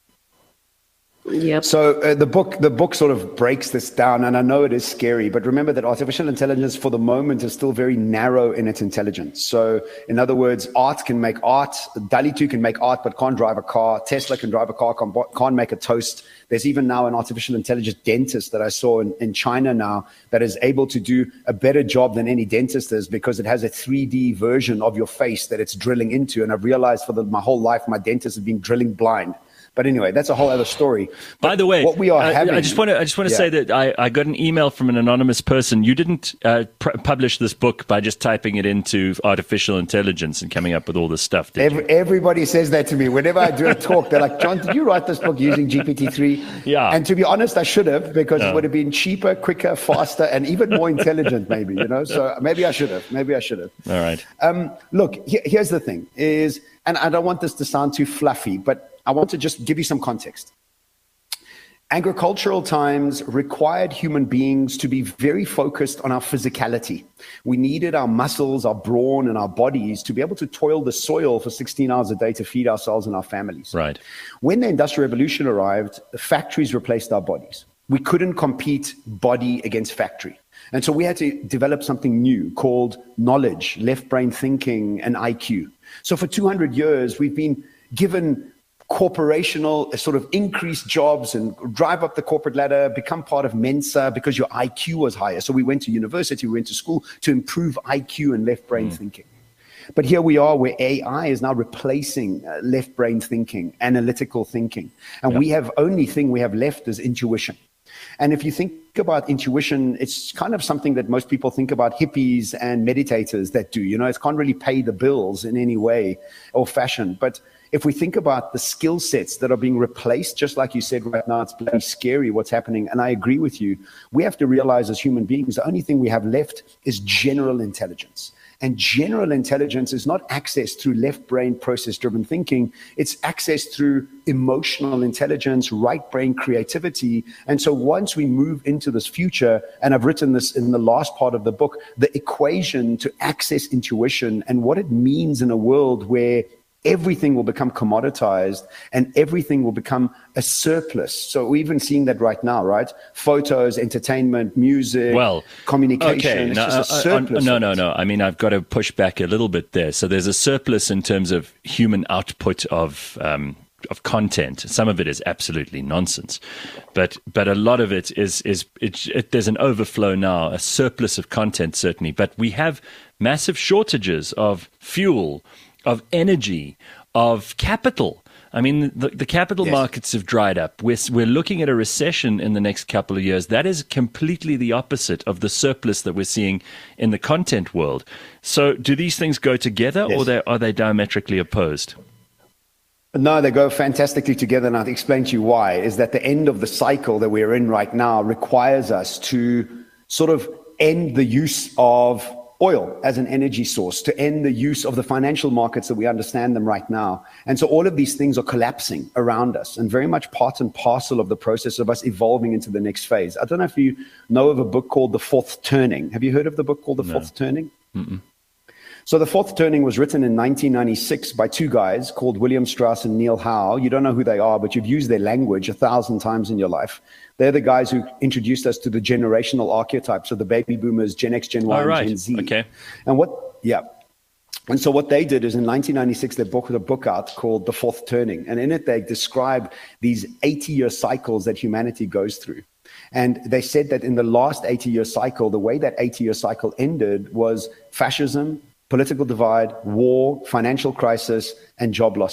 Yep.
So uh, the book, the book sort of breaks this down, and I know it is scary, but remember that artificial intelligence for the moment is still very narrow in its intelligence. So in other words, art can make art, DALL-E two can make art, but can't drive a car. Tesla can drive a car, can't, can't make a toast. There's even now an artificial intelligence dentist that I saw in, in China now that is able to do a better job than any dentist is, because it has a three D version of your face that it's drilling into. And I've realized for the, my whole life, my dentist has been drilling blind. But anyway, that's a whole other story.
By
but
the way,
what we are
uh,
having,
I just want to I just want to yeah. say that I, I got an email from an anonymous person. You didn't uh, pr- publish this book by just typing it into artificial intelligence and coming up with all this stuff, did
Every,
you?
Everybody says that to me. Whenever I do a talk, they're like, John, did you write this book using G P T three?
Yeah.
And to be honest, I should have, because
no.
it would have been cheaper, quicker, faster, and even more intelligent, maybe, you know? So maybe I should have. Maybe I should have.
All right.
Um, look, he- here's the thing is, and I don't want this to sound too fluffy, but I want to just give you some context. Agricultural times required human beings to be very focused on our physicality. We needed our muscles, our brawn, and our bodies to be able to toil the soil for sixteen hours a day to feed ourselves and our families.
Right.
When the Industrial Revolution arrived, the factories replaced our bodies. We couldn't compete body against factory. And so we had to develop something new called knowledge, left brain thinking, and I Q. So for two hundred years, we've been given corporational sort of increased jobs and drive up the corporate ladder, become part of Mensa because your I Q was higher. So we went to university, we went to school to improve I Q and left brain mm. thinking. But here we are where A I is now replacing uh, left brain thinking, analytical thinking. And yep. we have only thing we have left is intuition. And if you think about intuition, it's kind of something that most people think about hippies and meditators that do. You know, it can't really pay the bills in any way or fashion. But if we think about the skill sets that are being replaced, just like you said right now, it's bloody scary what's happening. And I agree with you. We have to realize as human beings, the only thing we have left is general intelligence. And general intelligence is not accessed through left brain process driven thinking. It's accessed through emotional intelligence, right brain creativity. And so once we move into this future, and I've written this in the last part of the book, the equation to access intuition and what it means in a world where everything will become commoditized and everything will become a surplus. So we're even seeing that right now, right? Photos, entertainment, music,
well,
communication.
Okay.
It's
No,
just a
uh,
surplus.
Uh, no, no, no. I mean, I've got to push back a little bit there. So there's a surplus in terms of human output of um, of content. Some of it is absolutely nonsense, but but a lot of it is is it, it, there's an overflow now, a surplus of content certainly. But we have massive shortages of fuel, of energy, of capital. I mean, the, the capital yes. markets have dried up. We're, we're looking at a recession in the next couple of years. That is completely the opposite of the surplus that we're seeing in the content world. So do these things go together yes. or they, are they diametrically opposed?
No, they go fantastically together, and I'll explain to you why. Is that the end of the cycle that we're in right now requires us to sort of end the use of oil as an energy source, to end the use of the financial markets that we understand them right now. And so all of these things are collapsing around us and very much part and parcel of the process of us evolving into the next phase. I don't know if you know of a book called The Fourth Turning. Have you heard of the book called The no. Fourth Turning?
Mm-mm.
So The Fourth Turning was written in nineteen ninety-six by two guys called William Strauss and Neil Howe. You don't know who they are, but you've used their language a thousand times in your life. They're the guys who introduced us to the generational archetypes of the baby boomers, Gen X, Gen Y,
oh, right.
and Gen Z.
Okay.
And what, yeah. And so what they did is in nineteen ninety-six, they brought a book out called The Fourth Turning. And in it, they describe these eighty-year cycles that humanity goes through. And they said that in the last eighty-year cycle, the way that eighty-year cycle ended was fascism, political divide, war, financial crisis, and job losses.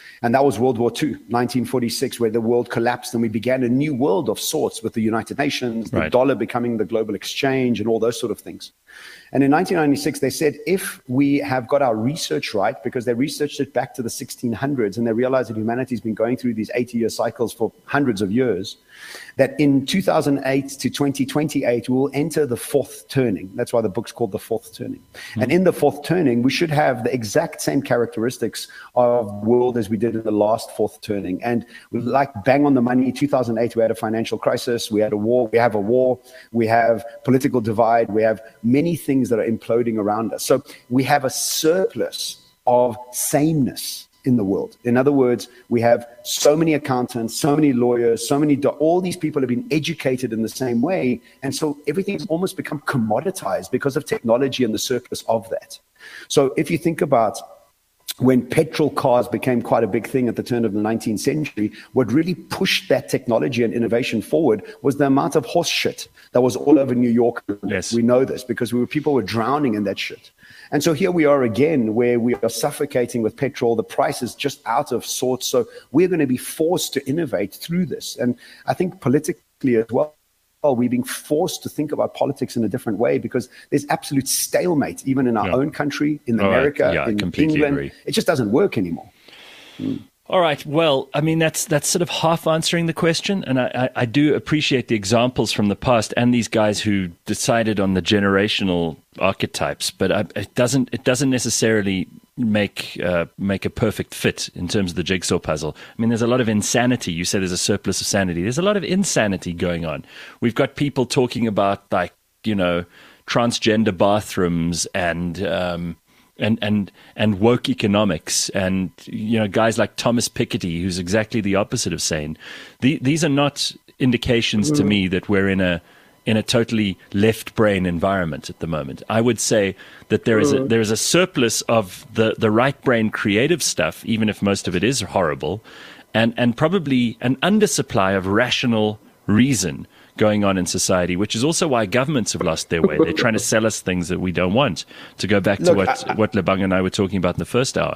And that was World War Two, nineteen forty-six, where the world collapsed and we began a new world of sorts with the United Nations, the
Right.
dollar becoming the global exchange and all those sort of things. And in nineteen ninety-six, they said, if we have got our research right, because they researched it back to the sixteen hundreds, and they realized that humanity's been going through these eighty-year cycles for hundreds of years, that in two thousand eight to twenty twenty-eight, we will enter the fourth turning. That's why the book's called The Fourth Turning. Mm-hmm. And in the fourth turning, we should have the exact same characteristics of the world as we did in the last fourth turning. And like bang on the money, two thousand eight, we had a financial crisis, we had a war, we have a war, we have political divide, we have many things that are imploding around us. So we have a surplus of sameness in the world. In other words, we have so many accountants, so many lawyers, so many, do- all these people have been educated in the same way. And so everything's almost become commoditized because of technology and the surplus of that. So if you think about when petrol cars became quite a big thing at the turn of the nineteenth century, what really pushed that technology and innovation forward was the amount of horse shit that was all over New York.
Yes.
We know this because we were, people were drowning in that shit. And so here we are again, where we are suffocating with petrol. The price is just out of sorts. So we're going to be forced to innovate through this. And I think politically as well, we're being forced to think about politics in a different way because there's absolute stalemate, even in our
Yeah.
own country, in
All right.
America,
Yeah, I
in
completely
England.
agree.
It just doesn't work anymore. Mm.
All right. Well, I mean, that's that's sort of half answering the question. And I, I, I do appreciate the examples from the past and these guys who decided on the generational archetypes. But I, it doesn't it doesn't necessarily make uh, make a perfect fit in terms of the jigsaw puzzle. I mean, there's a lot of insanity. You said there's a surplus of sanity. There's a lot of insanity going on. We've got people talking about, like, you know, transgender bathrooms and um, and and and woke economics, and you know, guys like Thomas Piketty, who's exactly the opposite of sane. The, these are not indications to me that we're in a in a totally left brain environment at the moment. I would say that there is a, there is a surplus of the, the right brain creative stuff, even if most of it is horrible, and, and probably an undersupply of rational reason going on in society, which is also why governments have lost their way. They're trying to sell us things that we don't want, to go back to
Look,
what,
I, I,
what Lebang and I were talking about in the first hour.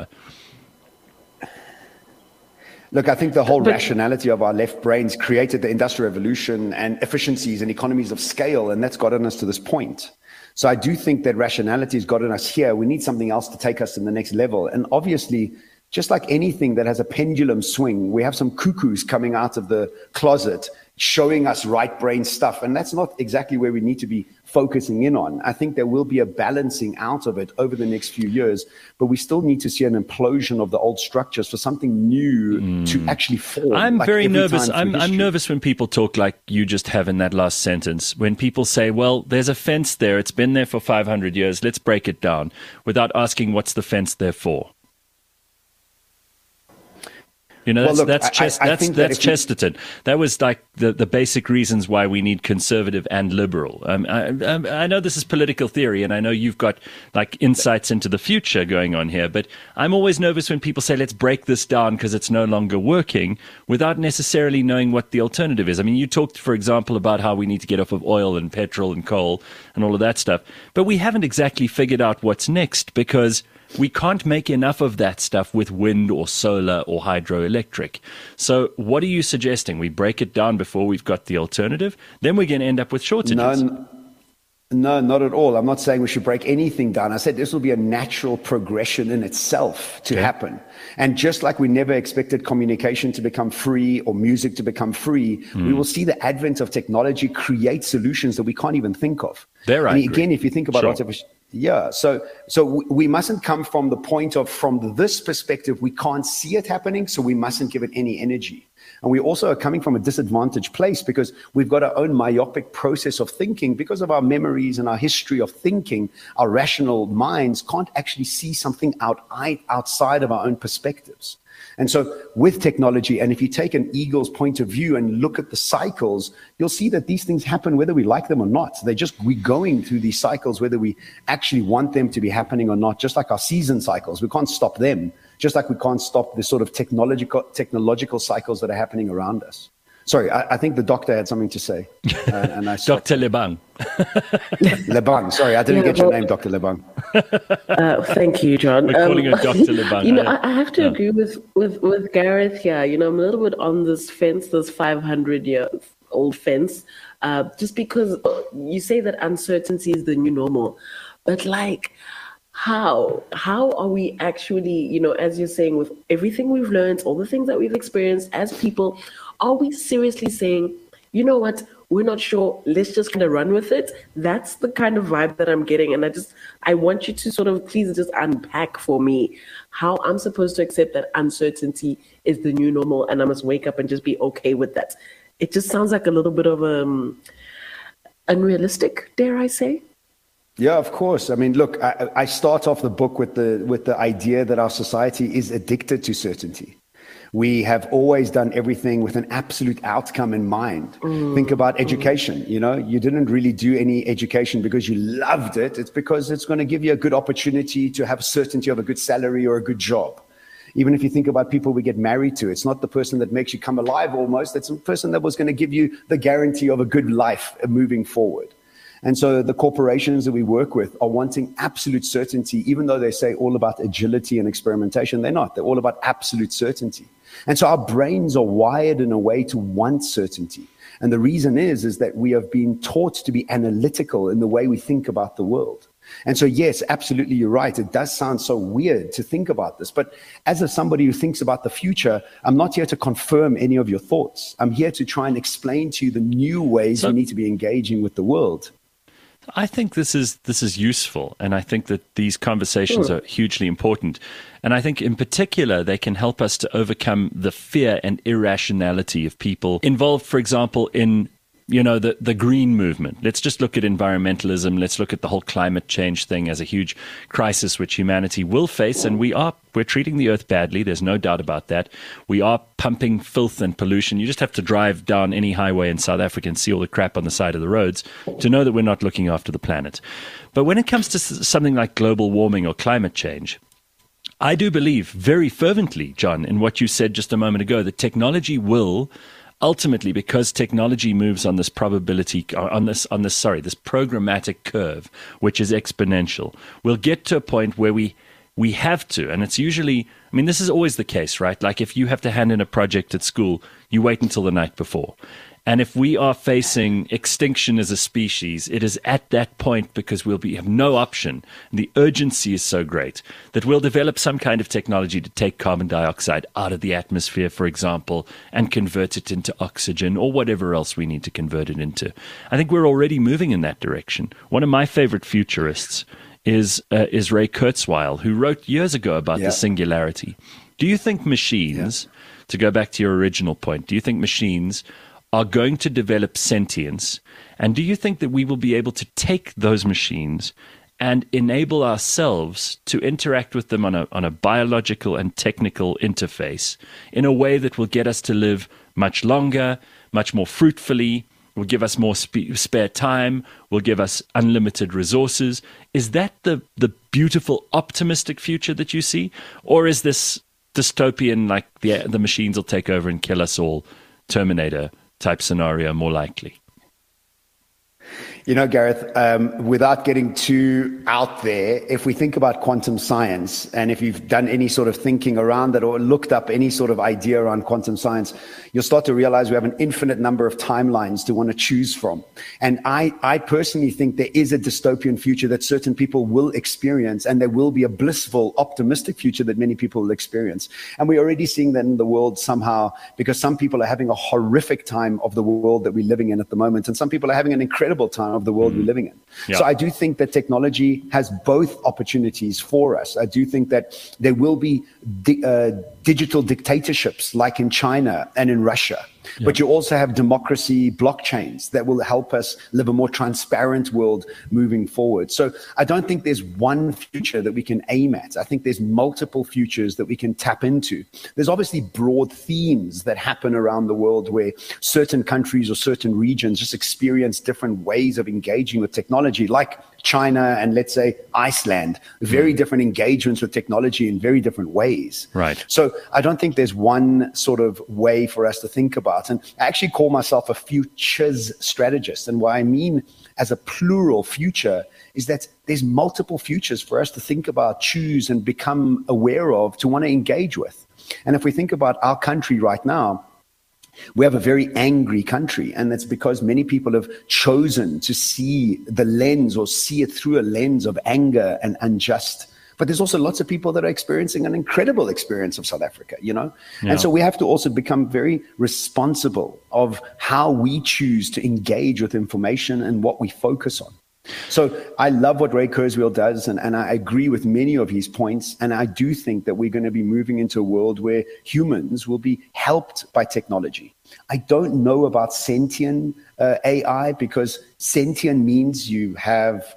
Look, I think the whole
But-
rationality of our left brains created the Industrial Revolution and efficiencies and economies of scale, and that's gotten us to this point. So I do think that rationality has gotten us here. We need something else to take us to the next level. And obviously, just like anything that has a pendulum swing, we have some cuckoos coming out of the closet showing us right brain stuff. And that's not exactly where we need to be focusing in on. I think there will be a balancing out of it over the next few years, but we still need to see an implosion of the old structures for something new mm. to actually form.
I'm
like
very nervous.
time
I'm,
through
I'm
history.
nervous when people talk like you just have in that last sentence. When people say, well, there's a fence there. It's been there for five hundred years. Let's break it down, without asking what's the fence there for. You know,
Well,
that's
look,
that's,
I-
Chest,
I- I
that's,
think that
that's
if you-
Chesterton. That was like the, the basic reasons why we need conservative and liberal. Um, I, I, I know this is political theory, and I know you've got like insights into the future going on here, but I'm always nervous when people say, let's break this down because it's no longer working, without necessarily knowing what the alternative is. I mean, you talked, for example, about how we need to get off of oil and petrol and coal and all of that stuff, but we haven't exactly figured out what's next, because we can't make enough of that stuff with wind or solar or hydroelectric. So what are you suggesting? We break it down before we've got the alternative? Then we're going to end up with shortages.
No, no, not at all. I'm not saying we should break anything down. I said this will be a natural progression in itself to
Okay.
happen. And just like we never expected communication to become free or music to become free,
Mm.
we will see the advent of technology create solutions that we can't even think of.
There I
and
agree.
again, if you think about
Sure.
artificial, yeah, so so we, we mustn't come from the point of, from this perspective, we can't see it happening, so we mustn't give it any energy. And we also are coming from a disadvantaged place because we've got our own myopic process of thinking because of our memories and our history of thinking. Our rational minds can't actually see something out, outside of our own perspectives. And so with technology, and if you take an eagle's point of view and look at the cycles, you'll see that these things happen whether we like them or not. They're just, we're going through these cycles whether we actually want them to be happening or not, just like our season cycles. We can't stop them, just like we can't stop the sort of technological technological cycles that are happening around us. Sorry, I, I think the doctor had something to say. Uh, and I
Doctor Lebang.
Lebang. Sorry, I didn't
Yeah,
get your
well-
name, Doctor Lebang.
Uh, thank you, John.
We're calling her Doctor Lebang.
You know,
I-
I, I have to
yeah.
agree with, with, with Gareth here. You know, I'm a little bit on this fence, this five hundred year old fence, uh, just because you say that uncertainty is the new normal. But like, how? How are we actually, you know, as you're saying, with everything we've learned, all the things that we've experienced as people, are we seriously saying, you know what, we're not sure, let's just kind of run with it? That's the kind of vibe that I'm getting. And I just, I want you to sort of please just unpack for me how I'm supposed to accept that uncertainty is the new normal and I must wake up and just be okay with that. It just sounds like a little bit of um, unrealistic, dare I say?
Yeah, of course. I mean, look, I, I start off the book with the with the idea that our society is addicted to certainty. We have always done everything with an absolute outcome in mind. Mm. Think about education. You know, you didn't really do any education because you loved it. It's because it's going to give you a good opportunity to have certainty of a good salary or a good job. Even if you think about people we get married to, it's not the person that makes you come alive almost. It's the person that was going to give you the guarantee of a good life moving forward. And so the corporations that we work with are wanting absolute certainty, even though they say all about agility and experimentation. They're not. They're all about absolute certainty. And so our brains are wired in a way to want certainty. And the reason is, is that we have been taught to be analytical in the way we think about the world. And so, yes, absolutely, you're right. It does sound so weird to think about this. But as a somebody who thinks about the future, I'm not here to confirm any of your thoughts. I'm here to try and explain to you the new ways
So-
we need to be engaging with the world.
I think this is this is useful, and I think that these conversations are hugely important. And I think in particular, they can help us to overcome the fear and irrationality of people involved, for example, in you know, the, the green movement. Let's just look at environmentalism. Let's look at the whole climate change thing as a huge crisis which humanity will face. And we are, we're treating the earth badly. There's no doubt about that. We are pumping filth and pollution. You just have to drive down any highway in South Africa and see all the crap on the side of the roads to know that we're not looking after the planet. But when it comes to something like global warming or climate change, I do believe very fervently, John, in what you said just a moment ago, that technology will ultimately, because technology moves on this probability, on this, on this, sorry, this programmatic curve, which is exponential, we'll get to a point where we we have to, and it's usually, I mean, this is always the case, right? Like if you have to hand in a project at school, you wait until the night before. And if we are facing extinction as a species, it is at that point, because we'll be have no option, and the urgency is so great, that we'll develop some kind of technology to take carbon dioxide out of the atmosphere, for example, and convert it into oxygen or whatever else we need to convert it into. I think we're already moving in that direction. One of my favorite futurists is uh, is Ray Kurzweil, who wrote years ago about
Yeah.
the singularity. Do you think machines, yeah. to go back to your original point, do you think machines are going to develop sentience? And do you think that we will be able to take those machines and enable ourselves to interact with them on a, on a biological and technical interface in a way that will get us to live much longer, much more fruitfully, will give us more sp- spare time, will give us unlimited resources? Is that the, the beautiful, optimistic future that you see? Or is this dystopian, like the, the machines will take over and kill us all, Terminator type scenario more likely?
You know, Gareth, um, without getting too out there, if we think about quantum science, and if you've done any sort of thinking around it or looked up any sort of idea around quantum science, you'll start to realize we have an infinite number of timelines to want to choose from. And I, I personally think there is a dystopian future that certain people will experience, and there will be a blissful, optimistic future that many people will experience. And we're already seeing that in the world somehow, because some people are having a horrific time of the world that we're living in at the moment, and some people are having an incredible time of the world mm. we're living in. Yeah. So I do think that technology has both opportunities for us. I do think that there will be di- uh, digital dictatorships like in China and in Russia. Yeah. But you also have democracy blockchains that will help us live a more transparent world moving forward. So I don't think there's one future that we can aim at. I think there's multiple futures that we can tap into. There's obviously broad themes that happen around the world where certain countries or certain regions just experience different ways of engaging with technology, like China and let's say Iceland, very mm. different engagements with technology in very different ways.
Right.
So I don't think there's one sort of way for us to think about. And I actually call myself a futures strategist. And what I mean as a plural future is that there's multiple futures for us to think about, choose, and become aware of, to want to engage with. And if we think about our country right now, we have a very angry country, and that's because many people have chosen to see the lens or see it through a lens of anger and unjust. But there's also lots of people that are experiencing an incredible experience of South Africa, you know? Yeah. And so we have to also become very responsible of how we choose to engage with information and what we focus on. So I love what Ray Kurzweil does, and, and I agree with many of his points. And I do think that we're going to be moving into a world where humans will be helped by technology. I don't know about sentient uh, A I, because sentient means you have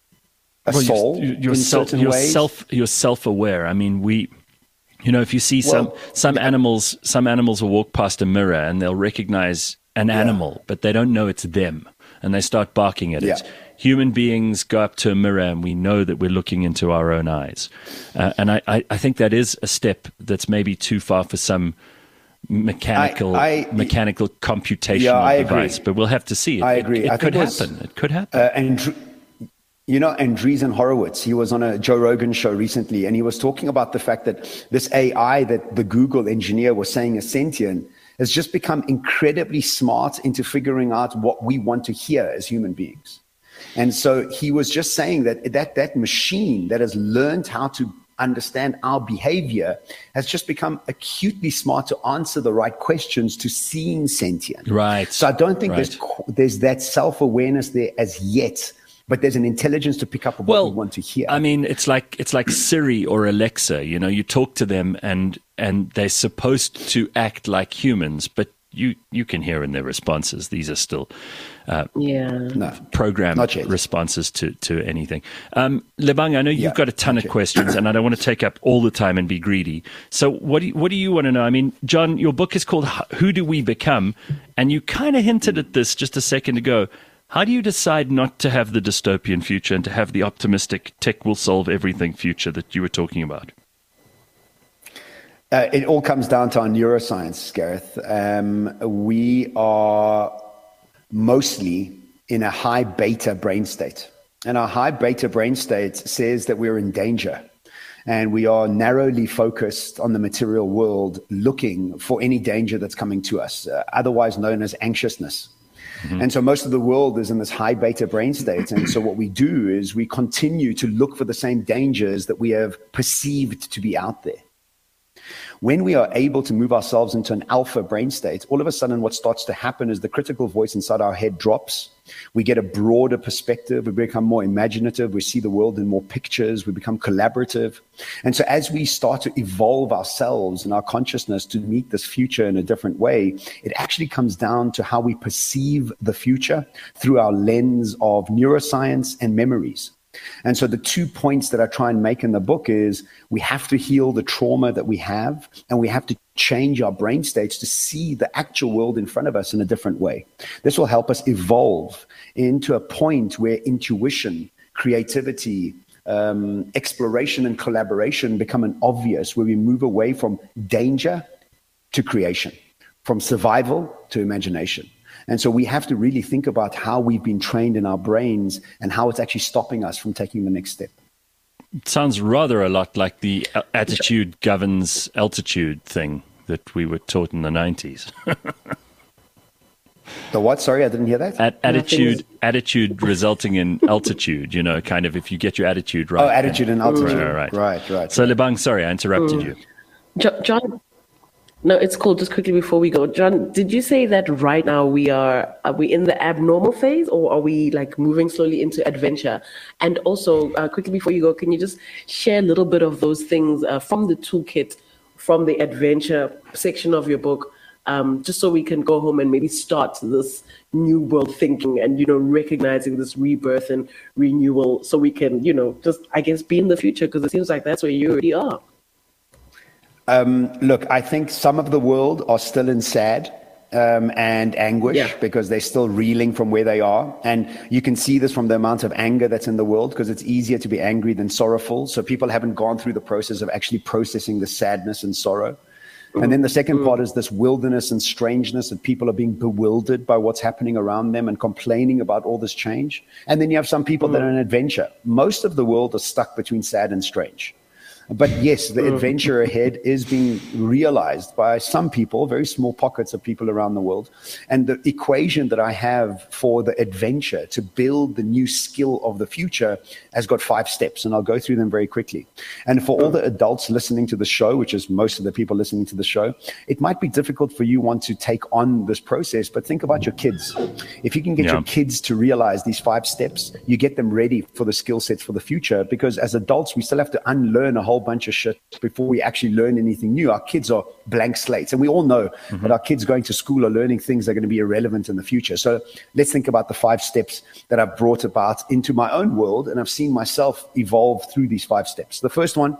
a
well,
soul
you're, you're
in
self,
certain
you're
ways.
Self, you're self-aware. I mean, we... You know, if you see some well, some yeah. animals, some animals will walk past a mirror and they'll recognize an yeah. animal, but they don't know it's them, and they start barking at
yeah.
it. Human beings go up to a mirror and we know that we're looking into our own eyes. Uh, and I, I, I think that is a step that's maybe too far for some mechanical I, I,
yeah,
mechanical computational
I
device,
agree.
but we'll have to see. It,
I agree.
It, it
I
could
think it
happen.
was,
it could happen.
Uh, and you know, Andreessen Horowitz, he was on a Joe Rogan show recently, and he was talking about the fact that this A I that the Google engineer was saying is sentient has just become incredibly smart into figuring out what we want to hear as human beings. And so he was just saying that that, that machine that has learned how to understand our behavior has just become acutely smart to answer the right questions, to seem sentient.
Right.
So I don't think
right.
there's, there's that self-awareness there as yet, but there's an intelligence to pick up on
well,
what we want to hear.
I mean, it's like it's like Siri or Alexa. You know, you talk to them and and they're supposed to act like humans, but you you can hear in their responses these are still uh,
yeah
no,
programmed responses to to anything. Um, Lebang, I know you've yeah, got a ton of questions, and I don't want to take up all the time and be greedy. So what do you, what do you want to know? I mean, John, your book is called "Who Do We Become?" and you kind of hinted at this just a second ago. How do you decide not to have the dystopian future and to have the optimistic tech will solve everything future that you were talking about?
Uh, it all comes down to our neuroscience, Gareth. Um, we are mostly in a high beta brain state. And our high beta brain state says that we're in danger. And we are narrowly focused on the material world, looking for any danger that's coming to us, uh, otherwise known as anxiousness. Mm-hmm. And so most of the world is in this high beta brain state. And so what we do is we continue to look for the same dangers that we have perceived to be out there. When we are able to move ourselves into an alpha brain state, all of a sudden what starts to happen is the critical voice inside our head drops. We get a broader perspective. We become more imaginative. We see the world in more pictures. We become collaborative. And so as we start to evolve ourselves and our consciousness to meet this future in a different way, it actually comes down to how we perceive the future through our lens of neuroscience and memories. And so the two points that I try and make in the book is we have to heal the trauma that we have, and we have to change our brain states to see the actual world in front of us in a different way. This will help us evolve into a point where intuition, creativity, um, exploration and collaboration become an obvious, where we move away from danger to creation, from survival to imagination. And so we have to really think about how we've been trained in our brains and how it's actually stopping us from taking the next step.
It sounds rather a lot like the attitude governs altitude thing that we were taught in the nineties.
The what? Sorry, I didn't hear that.
At, attitude, attitude resulting in altitude. You know, kind of if you get your attitude right.
Oh, attitude and, and altitude.
Right, right,
right. right.
So, Lebang, sorry, I interrupted mm. you.
Jo- John. No, it's cool. Just quickly before we go, John, did you say that right now we are, are we in the abnormal phase, or are we like moving slowly into adventure? And also, uh, quickly before you go, can you just share a little bit of those things uh, from the toolkit, from the adventure section of your book, um, just so we can go home and maybe start this new world thinking and, you know, recognizing this rebirth and renewal, so we can, you know, just, I guess, be in the future, because it seems like that's where you already are.
Um, look, I think some of the world are still in sad, um, and anguish
Yeah.
because they're still reeling from where they are. And you can see this from the amount of anger that's in the world, because it's easier to be angry than sorrowful. So people haven't gone through the process of actually processing the sadness and sorrow. And then the second part is this wilderness and strangeness, that people are being bewildered by what's happening around them and complaining about all this change. And then you have some people that are in adventure. Most of the world are stuck between sad and strange. But yes, the adventure ahead is being realized by some people, very small pockets of people around the world. And the equation that I have for the adventure to build the new skill of the future has got five steps, and I'll go through them very quickly. And for all the adults listening to the show, which is most of the people listening to the show, it might be difficult for you want to take on this process, but think about your kids. If you can get
Yeah.
your kids to realize these five steps, you get them ready for the skill sets for the future, because as adults, we still have to unlearn a whole bunch of shit before we actually learn anything new. Our kids are blank slates, and we all know mm-hmm. that our kids going to school are learning things that are going to be irrelevant in the future. So let's think about the five steps that I've brought about into my own world, and I've seen myself evolve through these five steps. The first one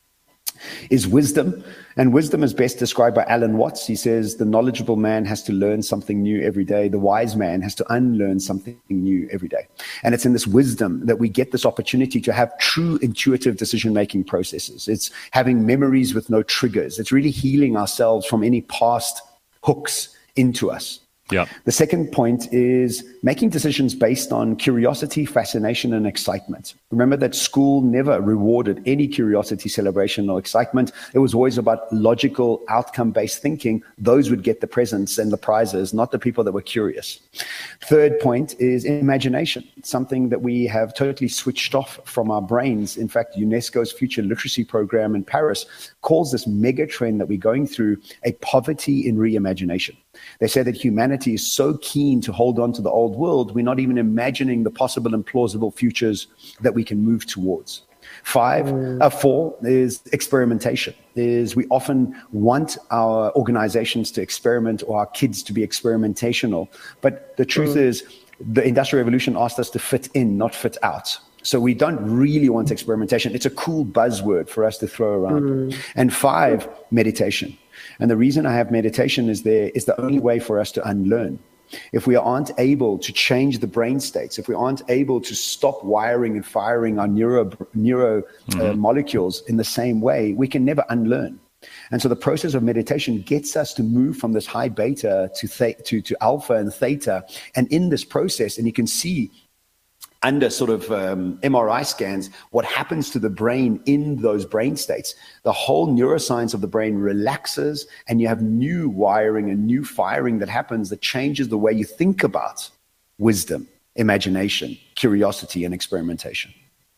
is wisdom. And wisdom is best described by Alan Watts. He says, the knowledgeable man has to learn something new every day. The wise man has to unlearn something new every day. And it's in this wisdom that we get this opportunity to have true intuitive decision-making processes. It's having memories with no triggers. It's really healing ourselves from any past hooks into us.
Yeah.
The second point is making decisions based on curiosity, fascination, and excitement. Remember that school never rewarded any curiosity, celebration, or excitement. It was always about logical, outcome-based thinking. Those would get the presents and the prizes, not the people that were curious. Third point is imagination, something that we have totally switched off from our brains. In fact, UNESCO's Future Literacy Program in Paris calls this mega trend that we're going through a poverty in reimagination. They say that humanity is so keen to hold on to the old world, we're not even imagining the possible and plausible futures that we can move towards. Five, mm. uh, four is experimentation. Is we often want our organizations to experiment or our kids to be experimentational. But the truth mm. is, the Industrial Revolution asked us to fit in, not fit out. So we don't really want experimentation. It's a cool buzzword for us to throw around. Mm. And five, meditation. And the reason I have meditation is there is the only way for us to unlearn. If we aren't able to change the brain states, if we aren't able to stop wiring and firing our neuro, neuro mm-hmm. uh, molecules in the same way, we can never unlearn. And so the process of meditation gets us to move from this high beta to, th- to, to alpha and theta. And in this process, and you can see under sort of um, M R I scans, what happens to the brain in those brain states. The whole neuroscience of the brain relaxes, and you have new wiring and new firing that happens that changes the way you think about wisdom, imagination, curiosity, and experimentation.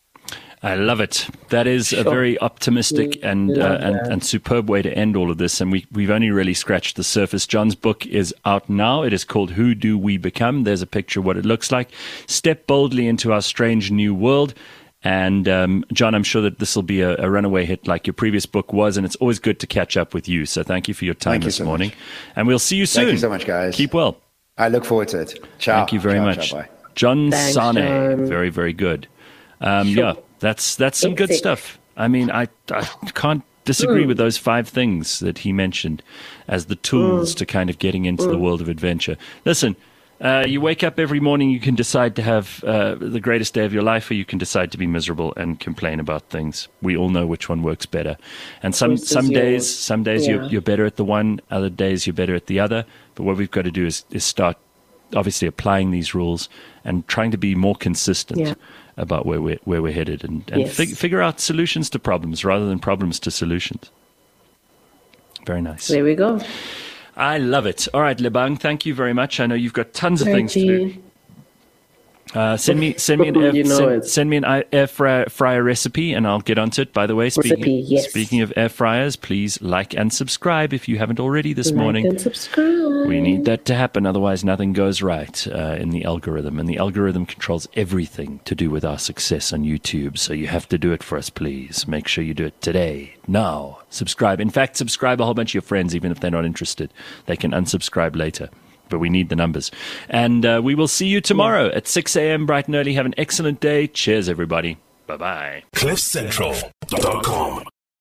I love it. That is sure. a very optimistic and, uh, and and superb way to end all of this. And we, we've only really scratched the surface. John's book is out now. It is called Who Do We Become? There's a picture of what it looks like. Step boldly into our strange new world. And um, John, I'm sure that this will be a, a runaway hit like your previous book was. And it's always good to catch up with you. So thank you for your time
thank
this
you so
morning.
Much.
And we'll see you soon.
Thank you so much, guys.
Keep well.
I look forward to it. Ciao.
Thank you very
ciao,
much.
Ciao, bye.
John
Thanks,
Sane.
John.
Very, very good. Um,
sure.
Yeah. That's that's some good stuff. I mean, I, I can't disagree mm. with those five things that he mentioned as the tools mm. to kind of getting into mm. the world of adventure. Listen, uh, you wake up every morning, you can decide to have uh, the greatest day of your life, or you can decide to be miserable and complain about things. We all know which one works better. And some, some days, some days yeah. you're, you're better at the one, other days you're better at the other. But what we've got to do is, is start obviously applying these rules and trying to be more consistent. Yeah. about where we're, where we're headed and, and
yes.
fig- figure out solutions to problems rather than problems to solutions. Very nice.
There we go.
I love it. All right, Lebang, thank you very much. I know you've got tons of things to do. Uh, send me send me an air,
you know
send, send me an air fryer, fryer recipe, and I'll get onto it. By the way, speaking
recipe, yes.
speaking of air fryers, please like and subscribe if you haven't already this
like
morning.
And subscribe.
We need that to happen, otherwise nothing goes right uh, in the algorithm, and the algorithm controls everything to do with our success on YouTube. So you have to do it for us, please. Make sure you do it today, now. Subscribe. In fact, subscribe a whole bunch of your friends, even if they're not interested. They can unsubscribe later. But we need the numbers. And uh, we will see you tomorrow at six a.m. bright and early. Have an excellent day. Cheers, everybody. Bye-bye.
cliff central dot com